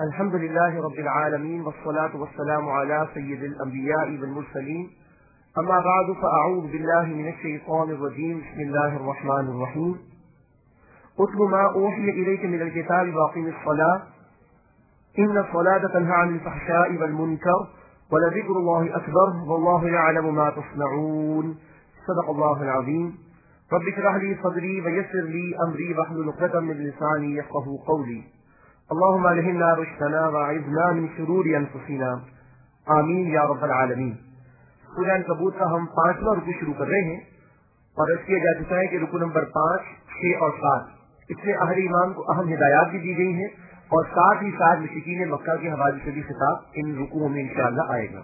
الحمد لله رب العالمين والصلاة والسلام على سيد الأنبياء والمرسلين أما بعد فأعوذ بالله من الشيطان الرجيم بسم الله الرحمن الرحيم اتل ما أوحي إليك من الكتاب وأقم الصلاة إن الصلاة تنهى عن الفحشاء والمنكر ولذكر الله أكبر والله يعلم ما تصنعون صدق الله العظيم رب اشرح لي صدري ويسر لي أمري واحلل عقدة من لساني يفقهوا قولي اللهم الهمنا رشدنا واعذنا من شرور انفسنا آمین یا رب العالمین۔ سورہ عنکبوت کا ہم 5واں رکوع شروع کر رہے ہیں اور اس کیا جا چکا ہے کہ رکوع نمبر 5، 6 اور 7 اس میں اہل ایمان کو اہم ہدایات بھی دی گئی ہیں اور ساتھ ہی ساتھ مشرکین مکہ کے حوالے سے بھی خطاب ان رکوعوں میں انشاءاللہ آئے گا۔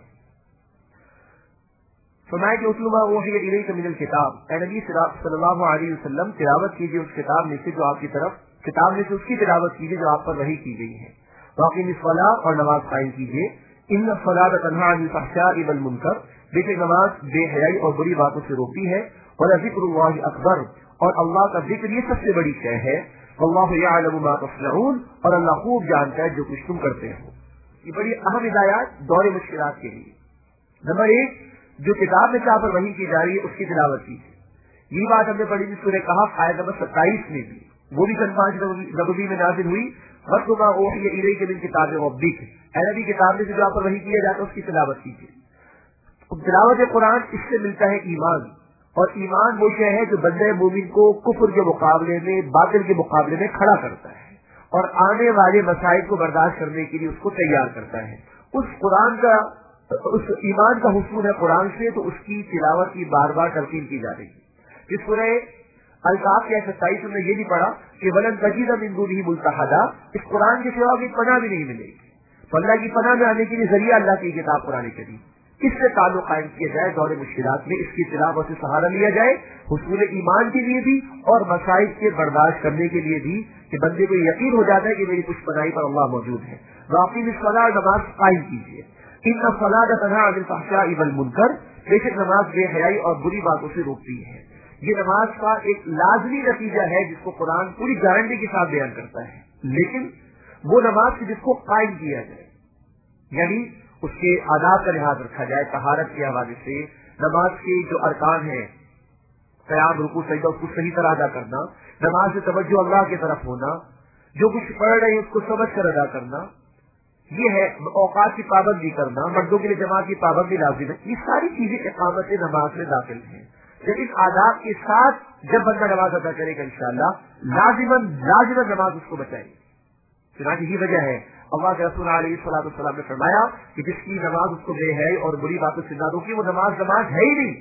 فرمایا کہ اتل ما اوحی الیک من الکتاب، اے نبی صلی اللہ علیہ وسلم تلاوت کیجیے اس کتاب میں سے جو آپ کی طرف کتاب میں سے اس کی تلاوت کیجیے جو آپ پر وحی کی گئی ہے۔ واقعی الصلاۃ اور نماز قائم کیجیے۔ ان الصلاۃ تنہی عن الفحشاء والمنکر، بے شک نماز بے حیائی اور بری باتوں سے روکتی ہے۔ ولذکر اللہ اکبر، اور اللہ کا ذکر یہ سب سے بڑی شے ہے۔ واللہ یعلم ما تصنعون، اور اللہ خوب جانتا ہے جو کچھ تم کرتے ہو۔ یہ بڑی اہم ہدایات دور مشکلات کے لیے۔ نمبر 1، جو کتاب میں آپ پر وحی کی جا رہی ہے اس کی تلاوت کیجیے۔ یہ بات ہم نے پڑھی تھی سورہ کہف آیت نمبر 27 میں بھی، وہ بھی سن 5 نبوی میں نازل ہوئی۔ وَاتْلُ مَا أُوحِيَ إِلَيْكَ مِن كِتَابِ رَبِّكَ، اے نبی کتاب میں سے جو آپ پر وحی کیا جاتا ہے اس کی تلاوت کیجیے۔ تلاوت قرآن اس سے ملتا ہے ایمان، اور ایمان وہ شے ہے جو بندہ مومن کو کفر کے مقابلے میں، باطل کے مقابلے میں کھڑا کرتا ہے اور آنے والے مسائل کو برداشت کرنے کے لیے اس کو تیار کرتا ہے۔ اس قرآن کا، اس ایمان کا حصول ہے قرآن سے، تو اس کی تلاوت کی بار بار تلقین کی جا رہی ہے۔ اس سورہ الکاف کے 27 میں یہ بھی پڑھا کہ ولن تجد من دونه ملتحدا، اس قرآن کے سوا بھی پناہ بھی نہیں ملے گی۔ تو اللہ کی پناہ میں آنے کے لیے ذریعہ اللہ کی کتاب قرآن کریم، اس سے تعلق قائم کیا جائے دور مشکلات میں، اس کی تلاوت سے سہارا لیا جائے حصول ایمان کے لیے بھی اور مسائل کے برداشت کرنے کے لیے بھی، کہ بندے کو یقین ہو جاتا ہے کہ میری کچھ پناہی پر اللہ موجود ہے۔ واقعی الصلاۃ، نماز قائم کیجیے۔ ان الصلاۃ تنہی عن الفحشاء والمنکر، بے شک نماز بے حیائی اور بری باتوں سے روکتی ہے۔ یہ نماز کا ایک لازمی نتیجہ ہے جس کو قرآن پوری گارنٹی کے ساتھ بیان کرتا ہے، لیکن وہ نماز جس کو قائم کیا جائے، یعنی اس کے آداب کا لحاظ رکھا جائے، طہارت کے حوالے سے نماز کے جو ارکان ہیں، قیام، رکوع، سجدہ، اس کو صحیح طرح ادا کرنا، نماز سے توجہ اللہ کی طرف ہونا، جو کچھ پڑھ رہے ہیں اس کو سمجھ کر ادا کرنا، یہ ہے اوقات کی پابندی کرنا، مردوں کے لیے جماعت کی پابندی لازم ہے۔ یہ ساری چیزیں اقامت نماز میں داخل ہیں۔ جب اس آداب کے ساتھ جب بندہ نماز ادا کرے گا انشاءاللہ لازماً نماز اس کو بچائے گی۔ چنانچہ یہ وجہ ہے اللہ کے رسول علیہ الصلوۃ والسلام نے فرمایا کہ جس کی نماز اس کو بے حیائی اور بری باتوں سے نہ روکی، وہ نماز ہے ہی نہیں۔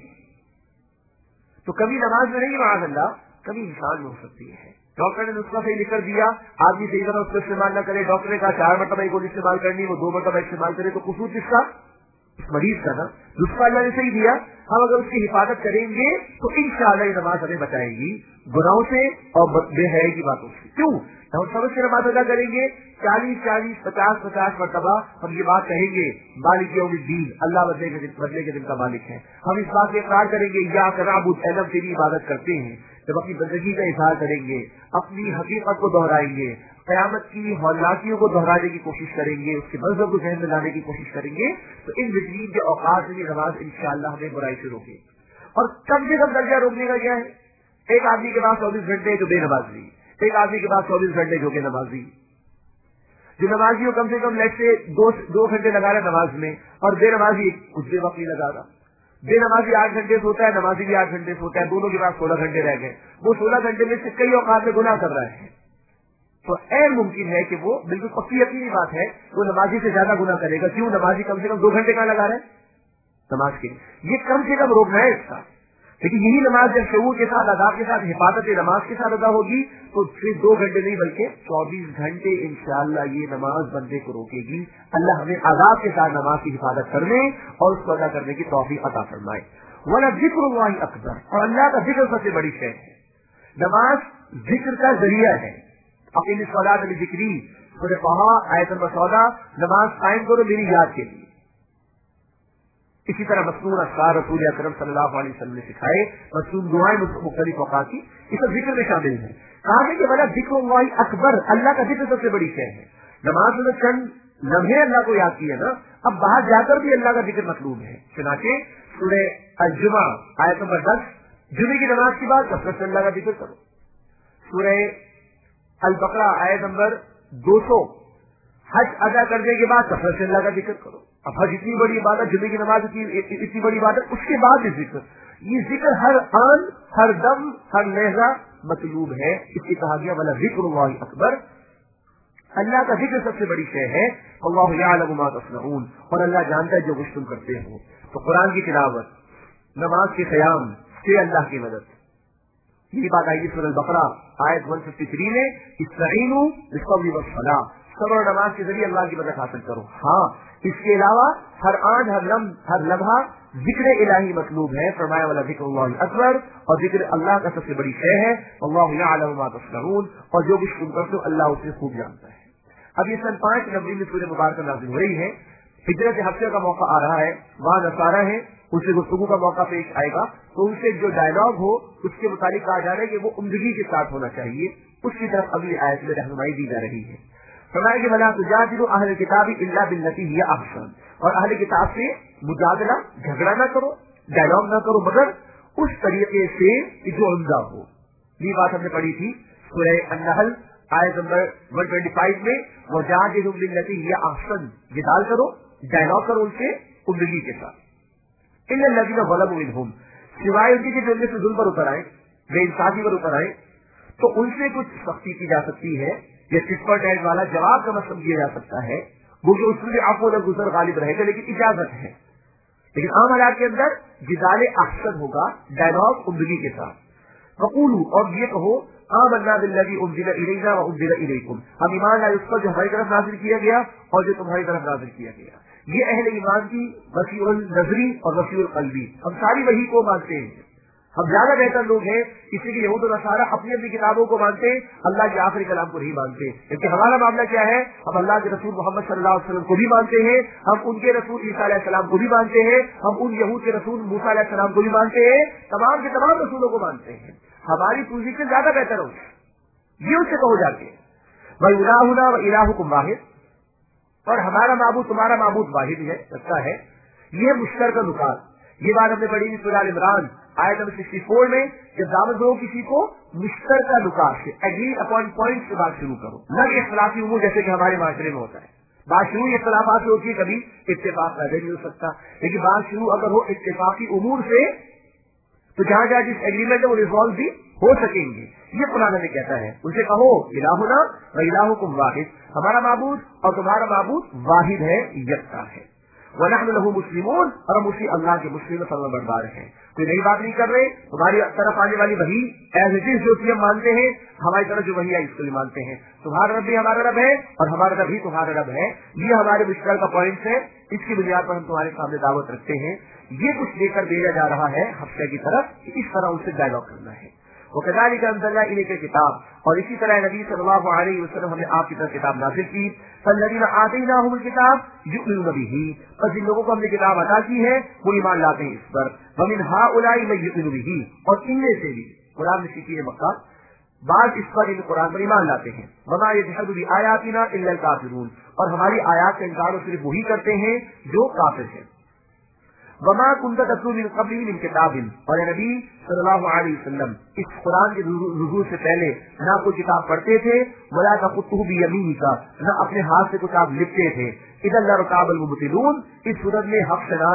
تو کبھی نماز میں نہیں، معاذ اللہ، کبھی انسان میں ہو سکتی ہے۔ ڈاکٹر نے نسخہ صحیح لکھ کر دیا، آدمی صحیح طرح اس کو استعمال نہ کرے، ڈاکٹر نے کہا 4 مرتبہ ایک گولی استعمال کرنی، وہ 2 مرتبہ استعمال کرے، تو قصور کس کا؟ اس مریض کا نا۔ نسخہ اللہ نے صحیح دیا، ہم اگر اس کی حفاظت کریں گے تو انشاءاللہ یہ نماز ہمیں بچائے گی گناہوں سے اور بے حیائی کی باتوں سے۔ کیوں؟ ہم سمجھ کے نماز ادا کریں گے، 40 50 مرتبہ ہم یہ بات کہیں گے مالک یوم الدین، اللہ بدلے کے دن کا مالک ہے۔ ہم اس بات سے اقرار کریں گے ایاک نعبد، ہم تیری عبادت کرتے ہیں۔ جب اپنی بندگی کا اظہار کریں گے، اپنی حقیقت کو دہرائیں گے، قیامت کی ہولناکیوں کو دہرانے کی کوشش کریں گے، اس کے منظر کو ذہن میں لانے کی کوشش کریں گے، تو ان بجرین کے اوقات میں یہ نماز انشاءاللہ ہمیں برائی سے روکے۔ اور کم سے کم درجہ روکنے کا کیا ہے؟ ایک آدمی کے پاس 24 گھنٹے جو بے نمازی، ایک آدمی کے پاس 24 گھنٹے جو کہ نمازی۔ جو نمازی ہو کم سے کم لیٹ سے 2 گھنٹے لگا رہا نماز میں، اور بے نمازی کچھ دیر وقت نہیں لگا رہا۔ بے نمازی 8 گھنٹے سوتا ہے، نمازی بھی 8 گھنٹے سوتا ہے، دونوں کے پاس 16 گھنٹے رہ گئے۔ وہ 16 گھنٹے میں سے کئی اوقات میں گناہ کر رہا ہے، تو اے ممکن ہے کہ وہ بالکل پکی یقینی بات ہے وہ نمازی سے زیادہ گناہ کرے گا۔ کیوں؟ نمازی کم سے کم 2 گھنٹے کہاں لگا رہا ہے نماز کے لیے، یہ کم سے کم روکنا ہے اس کا۔ لیکن یہی نماز جب شعور کے ساتھ، آداب کے ساتھ، حفاظت نماز کے ساتھ ادا ہوگی تو صرف 2 گھنٹے نہیں بلکہ 24 گھنٹے انشاءاللہ یہ نماز بندے کو روکے گی۔ اللہ ہمیں آداب کے ساتھ نماز کی حفاظت کرنے اور اس کو ادا کرنے کی توفیق عطا فرمائے۔ وَلَذِكْرُ اللَّهِ أَكْبَرُ، اور اللہ کا ذکر سب سے بڑی شے ہے۔ نماز ذکر کا ذریعہ ہے۔ اقیم الصلاۃ لذکری، سورہ طٰہٰ آیت نمبر 14، نماز قائم کرو میری یاد کے لیے۔ اسی طرح مصنون اذکار رسول اکرم صلی اللہ علیہ وسلم نے سکھائے، مصنون دعائیں مختلف اوقات کی، یہ سب ذکر میں شامل ہیں۔ کہا ہے کہ بلا ذکر اللہ اکبر، اللہ کا ذکر سب سے بڑی شے ہے۔ नमाज में चंद लम्हे अल्लाह को याद किया ना, अब बाहर जाकर भी अल्लाह का जिक्र मतलूब है। चुनाचे सूरह अल-जुमा आयत नंबर 10, जुमे की नमाज के बाद कसरत से अल्लाह का जिक्र करो। सूरह अल-बकरा आयत नंबर 200, हज अदा करने के बाद कसरत से अल्लाह का जिक्र करो। अब हज इतनी बड़ी इबादत, जुमे की नमाज इतनी बड़ी इबादत, उसके बाद भी जिक्र, ये जिक्र हर आन, हर दम, हर लहजा मतलूब है। इसलिए कहा गया वला जिक्रुल्लाहि अकबर, अल्लाह का जिक्र सबसे बड़ी शय है। अल्लाहु यअलमु मा तस्नऊन, और अल्लाह जानता है जो कुछ तुम करते हो। तो कुरान की तिलावत, नमाज के क़याम से अल्लाह की मदद, यही बात आई सूरह अल-बकरा आयत 153 में, इस्तईनु बिस्सब्रि वस्सलाह, सब्र और नमाज के जरिए अल्लाह की मदद हासिल करो। हाँ, इसके अलावा हर आन, हर लम्हा जिक्र इलाही मतलूब है। फरमाया वाला जिक्रुल्लाहि अकबर, और जिक्र अल्लाह का सबसे बड़ी शय है। अल्लाहु यअलमु मा तस्नऊन, और जो कुछ तुम करते हो अल्लाह उसे खूब जानता है। अब ये सन 5 नबी में सूरह मुबारक नाज़िल हो रही है। हिजरत हफ्ते का मौका आ रहा है, वहां नसारा है, उससे गुफ्तगू का मौका पेश आएगा, तो उनसे जो डायलॉग हो उसके मुताबिक कहा जा रहा है कि वो उम्दगी के साथ होना चाहिए। उसकी तरफ अगली आयत में रहनुमाई दी जा रही है। फरमाया कि वला तुजादिलु अहल किताबी इल्ला बिल्लती हिय अहसन, और अहल किताब से मुजादला, झगड़ा ना करो, डायलॉग ना करो, मगर उस तरीके से जो उम्दा हो। ये बात हमने पढ़ी थी सूरह अन-नहल आयत नंबर 125 में, वजादिलु बिल्लती हिय अहसन, जिदाल करो, डायलॉग करो उनसे उम्दगी के साथ। इन्नल लज़ीना ज़लमू मिनहुम, सिवाय उनके जो उनमें से जुल्म पर उतर आए, बेइंसाफी पर उतर आए, तो उनसे कुछ सख्ती की जा सकती है, या टिप्पर टैग वाला जवाब का मतलब दिया जा सकता है। वो जो उसमें आपको न गुजर गालिब रहेगा, लेकिन इजाजत है। लेकिन आम हालात के अंदर जिदाले अहसन होगा, डायलॉग उम्दगी के साथ। वक़ूलू, और ये कहो, आमन्ना बिल्लज़ी उन्ज़िला इलैना व उन्ज़िला इलैकुम, हम ईमान लाए उस पर जो हमारी तरफ नाज़िल किया गया और जो तुम्हारी तरफ नाज़िल किया गया। ये अहले ईमान की वसीउल नज़री और वसीउल क़ल्बी, हम सारी वही को मानते हैं। हम ज्यादा बेहतर लोग हैं, किसी की यहूद और नसारा अपनी अपनी किताबों को मानते हैं, अल्लाह के आखिरी कलाम को नहीं मानते। क्योंकि हमारा मामला क्या है, हम अल्लाह के रसूल मोहम्मद सल्लल्लाहु अलैहि वसल्लम को भी मानते हैं, हम उनके रसूल ईसा अलैहि सलाम को भी मानते हैं, हम उन यहूद के रसूल मूसा अलैहि सलाम को भी मानते हैं, तमाम के तमाम रसूलों को मानते हैं। हमारी पोजीशन ज्यादा बेहतर हो, ये उससे कहो जाके व इलाहुना व इलाहुकुम वाहिद, और हमारा माबूद तुम्हारा माबूद वाहिद है, सच्चा है। ये मुश्तरका नुकात, ये बात हमने पढ़ी थी सूरह इमरान आयत नंबर 64 में, जब दावत दो किसी को मुश्तरका नुकात से, एग्री अपॉन पॉइंट से बात शुरू करो, न कि इख्तिलाफी उमूर जैसे कि हमारे माशरे में होता है। बात शुरू इख्तिलाफात से होती है, कभी इत्तेफाक पैदा नहीं हो सकता, लेकिन बात शुरू अगर हो इत्तेफाकी उमूर से, तो जहां जहां जिस एग्रीमेंट है वो रिजॉल्व भी हो सकेंगे। ये कुरान में कहता है, उनसे कहो इलाहुना व इलाहुकुम वाहिद, हमारा माबूद और तुम्हारा माबूद वाहिद है, यकता है। व नहनु लहू मुस्लिमून, और हम उसी अल्लाह के मुस्लिम फरमाबरदार हैं। कोई नई बात नहीं कर रहे, हमारी तरफ आने वाली वही एज इट इज जो हम मानते हैं, हमारी तरफ जो वही है इसको भी मानते हैं। तुम्हारा रब भी हमारा रब है और हमारा रब भी तुम्हारा रब है। ये हमारे मुश्किल का पॉइंट है, इसकी बुनियाद पर हम तुम्हारे सामने दावत रखते हैं। ये कुछ लेकर भेजा जा रहा है हफ्ते की तरफ, इस तरह उससे डायलॉग करना है। वो कज़ालिक अंज़लना इलैका किताब, और इसी तरह नबी सल्लल्लाहु अलैहि वसल्लम हमने आपकी तरफ किताब नाज़िल की। फल्लज़ीना आतैनाहुमुल किताब युमिनूना बिही, और जिन लोगों को हमने किताब अता की है वो ईमान लाते हैं इस पर। व मिन हाउलाई मन युमिनु बिही, और इनमें से भी कुरान में सीखी है मक्का, बाद इस पर इन कुरान पर ईमान लाते हैं। वमा यजहदु बिआयातिना इल्लल काफिरून, और हमारी आयात का इनकार सिर्फ वही करते हैं जो काफिर हैं। वमा कुंता तत्लू मिन क़ब्लिही मिन किताबिन, और नबी सल्लल्लाहु अलैहि वसल्लम इस कुरान के नुज़ूल से पहले ना कोई किताब पढ़ते थे, वला तख़ुत्तुहु बियमीनिका, ना अपने हाथ से कुछ आप लिखते थे। इदल लरकाबल मुबतिलून, इस सूरत में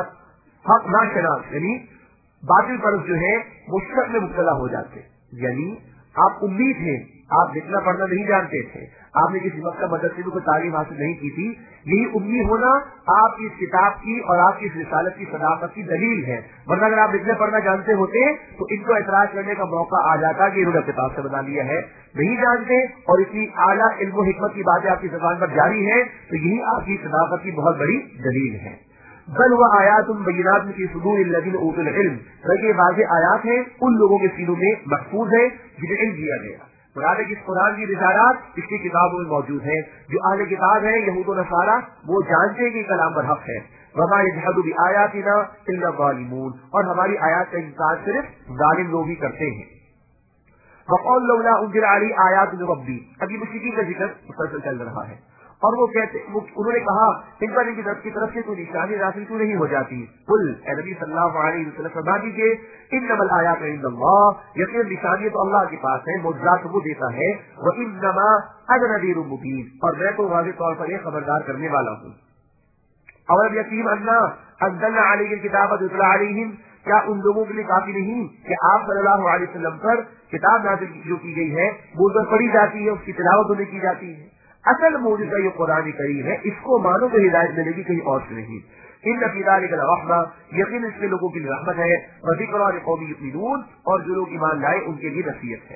हक नाशनास यानी बातिल परस्त जो है वो शक में मुब्तला हो जाते। यानी आप उम्मीद थे, आप लिखना पढ़ना नहीं जानते थे, आपने किसी मकतब मदरसे में कोई तालीम हासिल नहीं की थी, यही उम्मीद होना आपकी इस किताब की और आपकी इस रिसालत की सदाकत की दलील है। वरना अगर आप लिखना पढ़ना जानते होते तो इनको एतराज करने का मौका आ जाता कि इन्होंने किताब से बना लिया है। नहीं जानते और इतनी आला इल्म हिकमत की बातें आपकी ज़बान पर जारी है, तो यही आपकी सदाकत की बहुत बड़ी दलील है। बल व आयातुम बय्यिनातुन फी सुदूरिल्लज़ीना ऊतुल इल्म, बल्कि वाज़ेह आयात है उन लोगों के सीनों में महफूज है जिन्हें इल्म दिया गया। मुराद इस कुरान की रिसालात इसकी किताबों में मौजूद है। जो अहले किताब है यहूद व नसारा, वो जानते हैं कि कलाम पर हक है। वमा यजहदु बिआयातिना इल्ला ज़ालिमून, और हमारी आयात का इनकार सिर्फ जालिम लोग ही करते हैं। वक़ाल लौला उन्ज़िला अलैहि आयातुन रब्बी, अभी मुश्रिकीन का जिक्र मुसलसल चल रहा है, اور وہ انہوں نے کہا ان پر ان کی طرف سے کوئی نشانی حاصل کیوں نہیں ہو جاتی؟ قل اے نبی صلی اللہ علیہ وسلم فرما دیجیے انما الآیات عند اللہ، یقین نشانی تو اللہ کے پاس ہے، معجزات وہ دیتا ہے، وانما انا نذیر مبین، اور میں تو واضح طور پر یہ خبردار کرنے والا ہوں۔ اور یقین انا انزلنا علیہ الکتاب یتلی علیہم، کیا ان لوگوں کے لیے کافی نہیں کہ آپ صلی اللہ علیہ وسلم پر کتاب نازل جو کی گئی ہے وہ پر پڑھی جاتی ہے، اس کی تلاوت انہیں کی جاتی ہے؟ اصل معجزہ یہ قرآن کریم ہے، اس کو مانو تو ہدایت ملے گی، کہیں اور سے نہیں۔ ان فی ذلک لرحمۃ، یقین اس میں لوگوں کی رحمت ہے، وذکریٰ لقوم یؤمنون، اور جو لوگ ایمان لائے ان کے لیے نصیحت ہے۔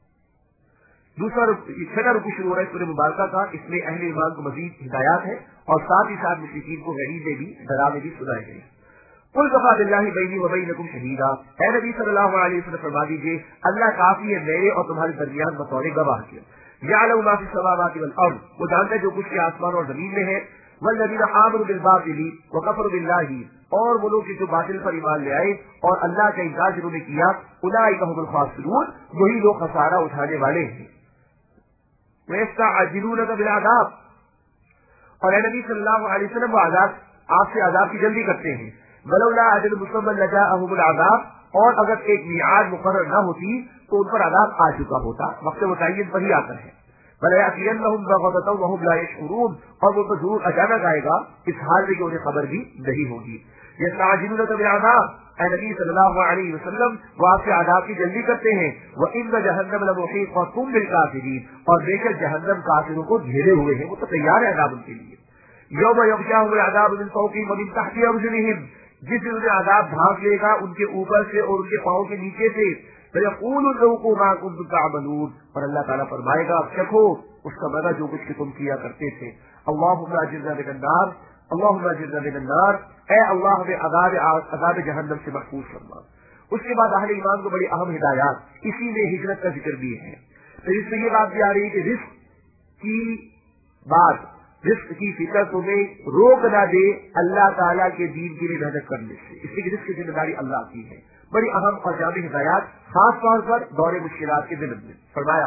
دوسرا چھٹا رکوع شروع ہو رہا ہے سورہ مبارکہ کا، اس میں اہل ایمان کو مزید ہدایات ہے اور ساتھ ہی ساتھ مشرکین کو وعیدیں بھی ڈراوے بھی سنائے گئے۔ قل کفیٰ باللہ بینی وبینکم شہیدا، اے نبی صلی اللہ علیہ وسلم فرما دیجیے اللہ کافی ہے میرے اور تمہارے درمیان بطور گواہ کے۔ یعلم ما فی السماوات والارض، وہ جانتا ہے جو کچھ کے آسمان اور زمین میں ہے۔ والذین آمنوا بالباطل وکفروا باللہ، اور وہ لوگ جو باطل پر ایمان لے آئے اور اللہ کا انکار جنہوں نے کیا، اولئک هم الخاسرون، وہی لوگ خسارہ اٹھانے والے ہیں۔ ویستعجلونک بالعذاب، اور اے نبی صلی اللہ علیہ وسلم وہ آپ سے عذاب کی جلدی کرتے ہیں۔ ولولا اجل مسمى لجاءهم العذاب، اور اگر ایک میعاد مقرر نہ ہوتی تو ان پر عذاب آ چکا ہوتا، وقت متعین پر ہی آتا ہے۔ وَلَيَأْتِيَنَّهُمْ بَغْتَةً وَهُمْ لَا يَشْعُرُونَ، اور وہ تو ضرور اچانک آئے گا، اس حال میں کہ انہیں خبر بھی نہیں ہوگی۔ يَسْتَعْجِلُونَكَ بِالْعَذَابِ، اے نبی صلی اللہ علیہ وسلم وہ آپ سے عذاب کی جلدی کرتے ہیں۔ وَإِنَّ جَهَنَّمَ لَمُحِيطَةٌ بِالْكَافِرِينَ، اور بے شک جہنم کافروں کو گھیرے ہوئے ہیں، وہ تو تیار ہے عذاب ان کے لیے۔ يَوْمَ يَغْشَاهُمُ الْعَذَابُ مِنْ فَوْقِهِمْ وَمِنْ تَحْتِ أَرْجُلِهِمْ، جس دن انہیں عذاب ڈھانپ لے گا ان کے اوپر سے اور ان کے پاؤں کے نیچے سے۔ فَيَقُولُ ذُوقُوا مَا كُنتُمْ تَعْمَلُونَ، اور اللہ تعالیٰ فرمائے گا چکھو اس کا مزہ جو کچھ کہ تم کیا کرتے تھے۔ اللہم اجرنا من النار، اللہم اجرنا من النار، اے اللہ ہمیں عذاب جہنم سے محفوظ فرما۔ اس کے بعد اہل ایمان کو بڑی اہم ہدایات، اسی میں ہجرت کا ذکر بھی ہے۔ تو اس میں یہ بات بھی آ رہی ہے کہ رزق کی بات، رزق کی فکر تمہیں روک نہ دے اللہ تعالیٰ کے دین کے لیے محنت کرنے سے، اس لیے رزق کی ذمہ داری اللہ کی ہے۔ بڑی اہم اور جامع ہدایات، خاص طور پر دور مشکلات کے ضمن میں فرمایا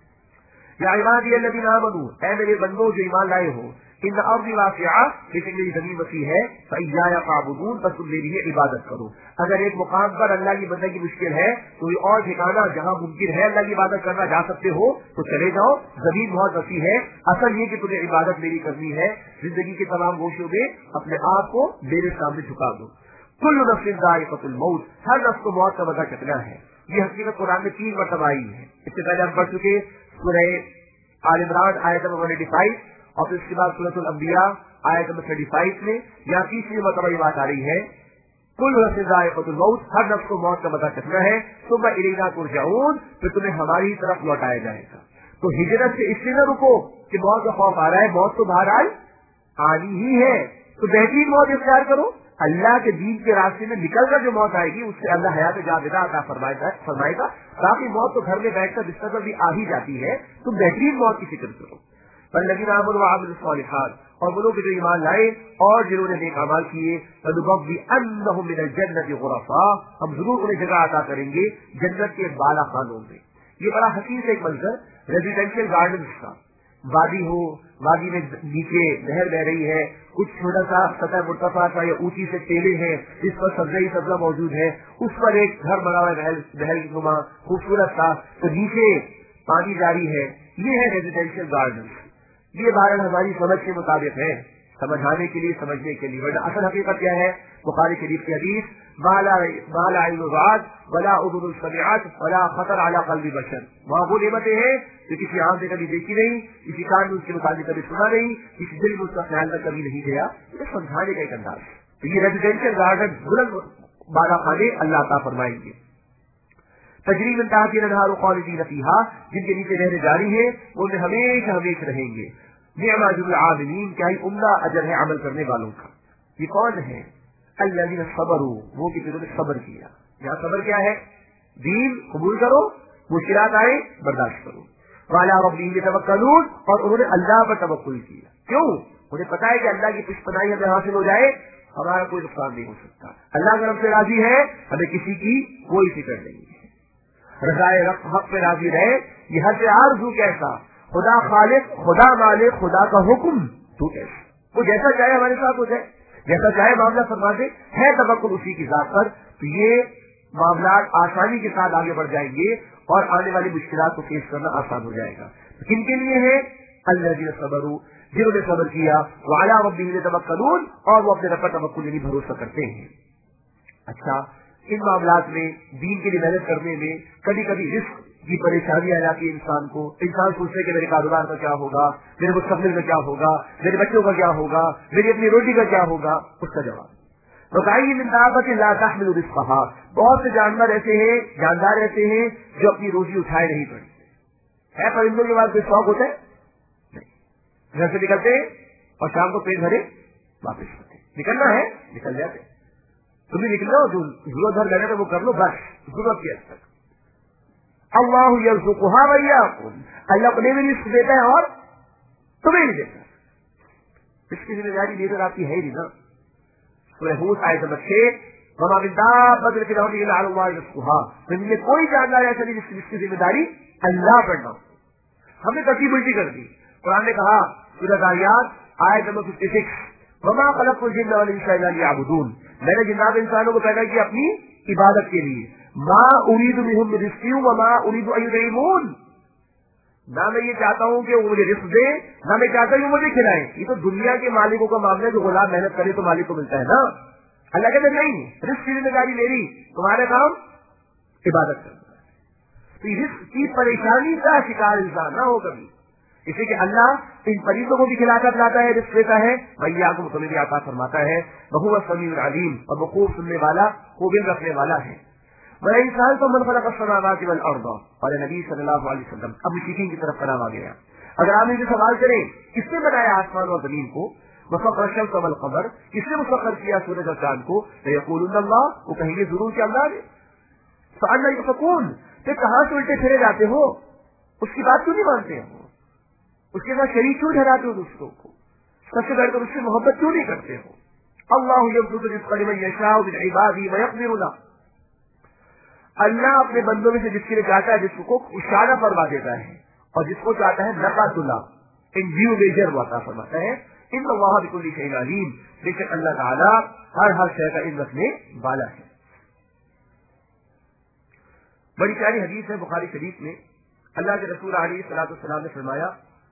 یا عبادی الذین آمنوا، اے میرے بندوں جو ایمان لائے ہو، ان ارضی واسعہ، لیکن میری زمین وسیع ہے، فإیایا فاعبدون، بس تم میری عبادت کرو۔ اگر ایک مقام پر اللہ کی بندگی مشکل ہے تو یہ اور ٹھکانہ جہاں ممکن ہے اللہ کی عبادت کرنا جا سکتے ہو تو چلے جاؤ، زمین بہت وسیع ہے، اصل یہ کہ تمہیں عبادت میری کرنی ہے، زندگی کے تمام گوشوں میں اپنے آپ کو میرے سامنے جھکا دو۔ کل نفس ذائقۃ الموت، ہر نفس کو موت کا مزہ چکھنا ہے۔ یہ حقیقت قرآن میں 3 مرتبہ آئی ہے، اس سے پہلے ہم پڑھ چکے سورہ آل عمران آیت نمبر 185، اور پھر اس کے بعد سورۃ الانبیاء آیت نمبر 35 میں، یہاں تیسری مرتبہ یہ بات آ رہی ہے کل نفس ذائقۃ الموت، ہر نفس کو موت کا مزہ چکھنا ہے، ثم الینا ترجعون، پھر تمہیں ہماری ہی طرف لوٹایا جائے گا۔ تو ہجرت سے اس لیے نہ رکو کہ موت کا خوف آ رہا ہے، موت تو بہرحال آنی ہی ہے، تو بہترین موت اختیار کرو، اللہ کے دین کے راستے میں نکل کر جو موت آئے گی اس سے اللہ حیات جاودہ عطا فرمائے گا۔ باقی موت تو گھر میں بیٹھ کر بستر پر بھی آ ہی جاتی ہے، تم بہترین موت کی فکر کرو۔ والذین آمنوا وعملوا الصالحات، اور وہ لوگ جو ایمان لائے اور جنہوں نے نیک اعمال کیے، لنبوئنہم من الجنۃ غرفا، ہم ضرور انہیں جگہ عطا کریں گے جنت کے بالا خانوں میں۔ یہ بڑا حسین ایک منظر ریزیڈینشیل گارڈنز کا، وادی ہو، وادی میں نیچے نہر بہ رہی ہے، کچھ چھوٹا سا سطح مرتفع کا یا اونچی سے ٹیلے ہیں جس پر سبزہ ہی سبزہ موجود ہے، اس پر ایک گھر بنا ہوا ہے محل نما خوبصورت تھا، تو نیچے پانی جاری ہے، یہ ہے ریزیڈینشیل گارڈن۔ یہ بہرحال ہماری سمجھ کے مطابق ہے، سمجھانے کے لیے، سمجھنے کے لیے، ورنہ اصل حقیقت کیا ہے؟ بخاری شریف کی حدیث مالا عین رأت ولا اذن سمعت ولا خطر علی قلب بشر، وہاں وہ نعمتیں ہیں جو کسی آنکھ نے کبھی دیکھی نہیں، کسی کان نے اس کے متعلق کبھی سنا نہیں، کسی دل میں اس کا خیال تک کبھی نہیں گیا۔ یہ سمجھانے کا ایک انداز ہے۔ تو یہ ریزیڈینشیل گارڈن بلند بالا خانے اللہ عطا فرمائیں گے، تجری من تحتها الانہار خالدین فیہا، جن کے نیچے نہریں جاری ہیں، وہ ان میں ہمیشہ ہمیشہ رہیں گے۔ نعم اجر العاملین، کیا ہی عمدہ اجر ہے عمل کرنے والوں کا۔ یہ کون ہے؟ الذین صبروا، وہ کہ جنہوں نے صبر کیا۔ یہاں صبر کیا ہے؟ دین قبول کرو، مشکلات آئے برداشت کرو۔ وعلی ربہم یتوکلون، اور انہوں نے اللہ پر توکل کیا۔ کیوں؟ انہیں پتا ہے کہ اللہ کی پشپناہی ہمیں حاصل ہو جائے ہمارا کوئی نقصان نہیں ہو سکتا، اللہ اگر ہم سے راضی ہے ہمیں کسی کی کوئی فکر نہیں ہے۔ رضائے حق پہ راضی رہے، یہ حد آرزو کیسا، خدا خالق، خدا مالک، خدا کا حکم، تو کیسے؟ وہ جیسا چاہے ہمارے ساتھ ہو جائے، جیسا چاہے معاملہ فرما دے، ہے توکل اسی کی ذات پر، تو یہ معاملات آسانی کے ساتھ آگے بڑھ جائیں گے اور آنے والی مشکلات کو فیس کرنا آسان ہو جائے گا. کن کے لیے ہے؟ الذین صبروا، جنہوں نے صبر کیا، وعلی ربہم یتوکلون، اور وہ اپنے رب پر توکل یعنی بھروسہ کرتے ہیں. اچھا، ان معاملات میں دین کے لیے محنت کرنے میں کبھی کبھی رزق کی پریشانی آ جاتی ہے انسان کو. انسان سوچتے کہ میرے کاروبار کا کیا ہوگا، میرے مستقبل کا کیا ہوگا، میرے بچوں کا کیا ہوگا، میری اپنی روٹی کا کیا ہوگا. اس کا جواب من دابۃ لا تحمل رزقھا، بہت سے جاندار ایسے ہیں جو اپنی روزی اٹھائے نہیں پڑتے. ہے پرندوں کے بعد کوئی شوق ہوتا ہے؟ نہیں. گھر سے نکلتے اور شام کو پیٹ بھرے واپس ہوتے. نکلنا ہے نکل جاتے. تم بھی نکلو، جو ضرورت بھر لگے تو وہ کر لو، بس ضرورت کی حد تک. اللہ یرزقھا وایاکم، اللہ اپنے بھی رزق دیتا ہے اور تمہیں بھی دیتا ہے. اس کی ذمہ داری میرے آپ کی ہے ہی نہیں نا. سورہ ہود آیت نمبر 6، وما من دابۃ فی الارض الا علی اللہ رزقھا، تم میں کوئی جاندار ایسا نہیں جس کی ذمہ داری اللہ پر نہ ہو. ہم نے ترتیب الٹی کر دی. قرآن نے کہا سورہ ذاریات آیت نمبر 56، وما خلقت الجن والانس الا لیعبدون، میں نے جنات انسانوں کو پیدا کیا اپنی عبادت کے لیے. ما اريد منهم من رزق وما اريد ان يطعمون، نہ میں یہ چاہتا ہوں کہ وہ مجھے رزق دے، نہ میں چاہتا ہوں مجھے کھلائیں. یہ تو دنیا کے مالکوں کا معاملہ ہے، جو غلام محنت کرے تو مالک کو ملتا ہے نا. اللہ کہتے نہیں، رزق کی ذمہ داری میری، تمہارا کام عبادت کرنا. تو رزق کی پریشانی کا شکار انسان نہ ہو کبھی. اسی کہ اللہ ان پرندوں کو بھی کھلا کر لاتا ہے، رزق دیتا ہے، بھیا کو تمہیں بھی عطا فرماتا ہے. وہو السمیع العلیم، اور وہ خوب سننے والا، خوب علم رکھنے والا ہے. بڑا انسان تو من خلق السماوات والارض، اور نبی صلی اللہ علیہ وسلم اب مشرکین کی طرف کلام آ گیا. اگر آپ ان سے سوال کریں کس نے بنایا آسمان اور زمین کو، مسخر الشمس والقمر، کس نے مسخر کیا سورج اور چاند کو، فیقولون اللہ، وہ کہیں گے ضرور کہ اللہ نے. فأنا یؤفکون، پھر کہاں سے الٹے پھرے جاتے ہو، اس کی بات کیوں نہیں مانتے ہو، اس کے بعد شریک کیوں ٹھہراتے ہو دوسروں کو، سب سے بیٹھ کر اس سے محبت کیوں نہیں کرتے ہو. اللہ یبسط الرزق لمن یشاء من عباده ویقدر له، اللہ اپنے بندوں میں سے جس کے لیے چاہتا ہے جس کو اشارہ فرما دیتا ہے، اور جس کو چاہتا ہے نقاط اللہ ان ڈیو میجر وہ عطا فرماتا ہے. ان اللہ بکل شیء علیم، بے شک اللہ تعالی ہر شے کا علم رکھنے والا ہے. بڑی پیاری حدیث ہے بخاری شریف میں، اللہ کے رسول علیہ الصلوۃ والسلام نے فرمایا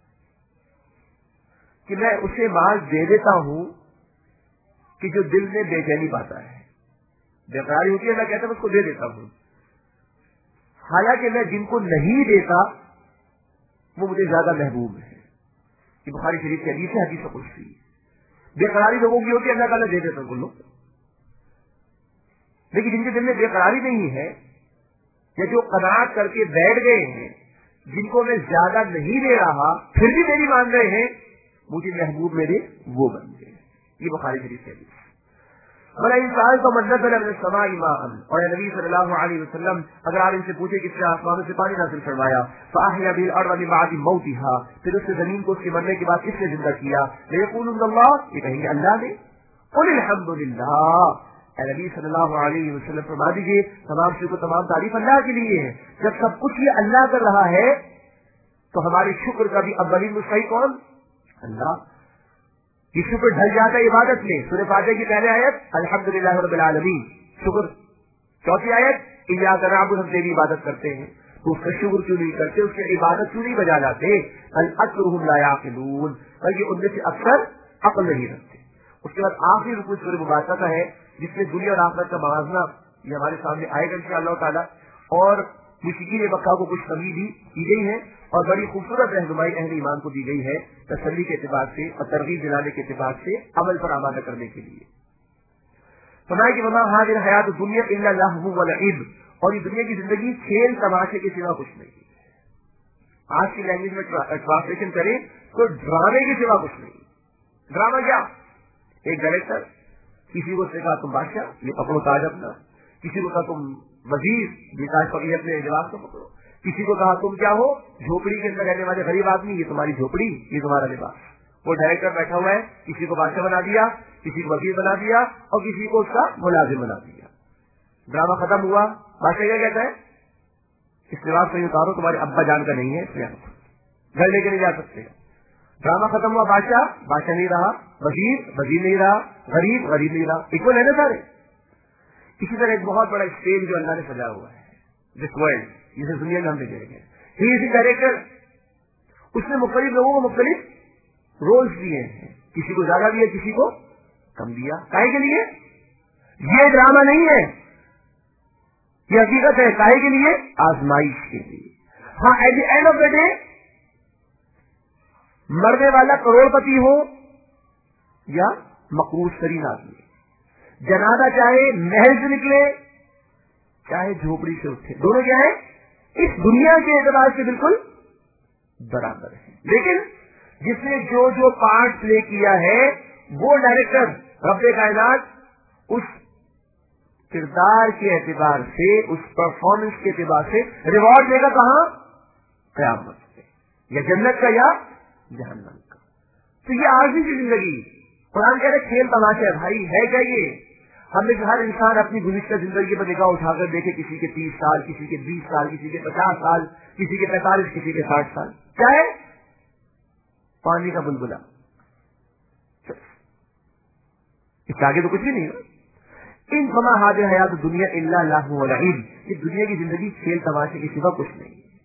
کہ میں اسے مال دے دیتا ہوں کہ جو دل میں بے چینی پاتا ہے، بے قراری ہوتی ہے، میں کہتا ہوں اس کو دے دیتا ہوں. حالانکہ میں جن کو نہیں دیتا وہ مجھے زیادہ محبوب ہے. یہ بخاری شریف کی حدیث ہے، حدیث قدسی. بے قراری لوگوں کی ہوتی ہے، اللہ تعالیٰ دے دیتا ہوں لوگ، لیکن جن کے دل میں بے قراری نہیں ہے یا جو قناعت کر کے بیٹھ گئے ہیں، جن کو میں زیادہ نہیں دے رہا پھر بھی میری مان رہے ہیں، مجھے محبوب میرے وہ بن گئے. یہ بخاری شریف کی حدیث. بڑا انسان کو مدد السماء ماء، اور نبی صلی اللہ علیہ وسلم اگر آپ ان سے پوچھے کس نے آسمانوں سے پانی نازل فرمایا، فاحیا بالارض من بعد موتها، پھر اس سے زمین کو اس کے مرنے کے بعد کس نے زندہ کیا، لیقولون اللہ، یہ کہیں گے اللہ نے. قل الحمد للہ، اے نبی صلی اللہ علیہ وسلم فرما دیجیے تمام شکر تمام تعریف اللہ کے لیے ہے. جب سب کچھ یہ اللہ کر رہا ہے تو ہمارے شکر کا بھی اولین مستحق کون؟ اللہ. یہ شکر ڈھل جاتا ہے عبادت میں. سورہ فاتحہ کی پہلے آیت الحمدللہ رب العالمین، شکر. چوتھی آیت ایاک نعبد، ہم تیری عبادت کرتے ہیں. تو اس کا شکر کیوں نہیں کرتے، اس کی عبادت کیوں نہیں بجا لاتے؟ اکثرهم لا یعقلون، بلکہ ان میں سے اکثر عقل نہیں رکھتے. اس کے بعد آخری رکوع سورہ مبارکہ کا ہے جس میں دنیا اور آخرت کا موازنہ یہ ہمارے سامنے آئے گا انشاءاللہ تعالی، اور مشرکین مکہ کو کچھ کمی بھی کی گئی ہے اور بڑی خوبصورت رہنمائی اہل ایمان کو دی گئی ہے تسلی کے اعتبار سے اور ترغیب دلانے کے اعتبار سے عمل پر آمادہ کرنے کے لیے. فرمایا کہ وما هذه الحیات الدنیا الا لهو ولعب، اور یہ دنیا کی زندگی کھیل تماشے کے سوا کچھ نہیں. آج کی لینگویج میں ٹرانسلیشن کریں تو ڈرامے کے سوا کچھ نہیں. ڈرامہ کیا؟ ایک ڈائریکٹر کسی کو کہا تم بادشاہ یہ پکڑو تاج اپنا، کسی کو کہا تم وزیر یہ تاج پکڑی اپنے جواب کو پکڑو، کسی کو کہا تم کیا ہو جھوپڑی کے اندر رہنے والے غریب آدمی، یہ تمہاری جھوپڑی یہ تمہارا لباس. وہ ڈائریکٹر بیٹھا ہوا ہے، کسی کو بادشاہ بنا دیا، کسی کو وزیر بنا دیا اور کسی کو اس کا ملازم بنا دیا. ڈرامہ ختم ہوا. بادشاہ کیا کہتا ہے؟ اس لباس کو اتارو، تمہارے ابا جان کا نہیں ہے اس لیے گھر لے کے نہیں جا سکتے. ڈرامہ ختم ہوا, بادشاہ بادشاہ نہیں رہا, وزیر وزیر نہیں رہا, غریب غریب نہیں رہا, اکول ہے نا سارے. اسی طرح ایک بہت بڑا اسٹیج جو اللہ نے سجا ہوا ہے, دس ورلڈ, جسے دنیا میں ہم دیکھ رہے ہیں, ہی از ڈائریکٹر. اس نے مختلف لوگوں کو مختلف رولز دیے ہیں, کسی کو زیادہ دیا, کسی کو کم دیا. کاہے کے لیے؟ یہ ڈرامہ نہیں ہے, یہ حقیقت ہے. کاہے کے لیے؟ آزمائش کے لیے. ہاں, at the end of the day مرنے والا کروڑ پتی ہو یا مقروض ترین آدمی, جنازہ چاہے محل سے نکلے چاہے جھوپڑی سے اٹھے, دونوں کیا ہے؟ اس دنیا کے اعتبار سے بالکل برابر ہے. لیکن جس نے جو جو پارٹ پلے کیا ہے وہ ڈائریکٹر رب کائنات اس کردار کے اعتبار سے, اس پرفارمنس کے اعتبار سے ریوارڈ دے گا. کہاں؟ قیامت سے, یا جنت کا یا جہنم کا. تو یہ عارضی کی زندگی, قرآن کہہ رہے کھیل تماشا ہے. بھائی ہے کیا یہ؟ ہم نے ہر انسان اپنی گزشتہ زندگی پر نگاہ اٹھا کر دیکھے, کسی کے 30 سال, کسی کے 20 سال, کسی کے 50 سال, کسی کے 45, کسی کے 60 سال. کیا ہے؟ پانی کا بلبلا, اس کے آگے تو کچھ بھی نہیں ہے. ان فما حاضر حیات دنیا الا لہو و لعب, یہ دنیا کی زندگی کھیل تماشے کے سوا کچھ نہیں ہے,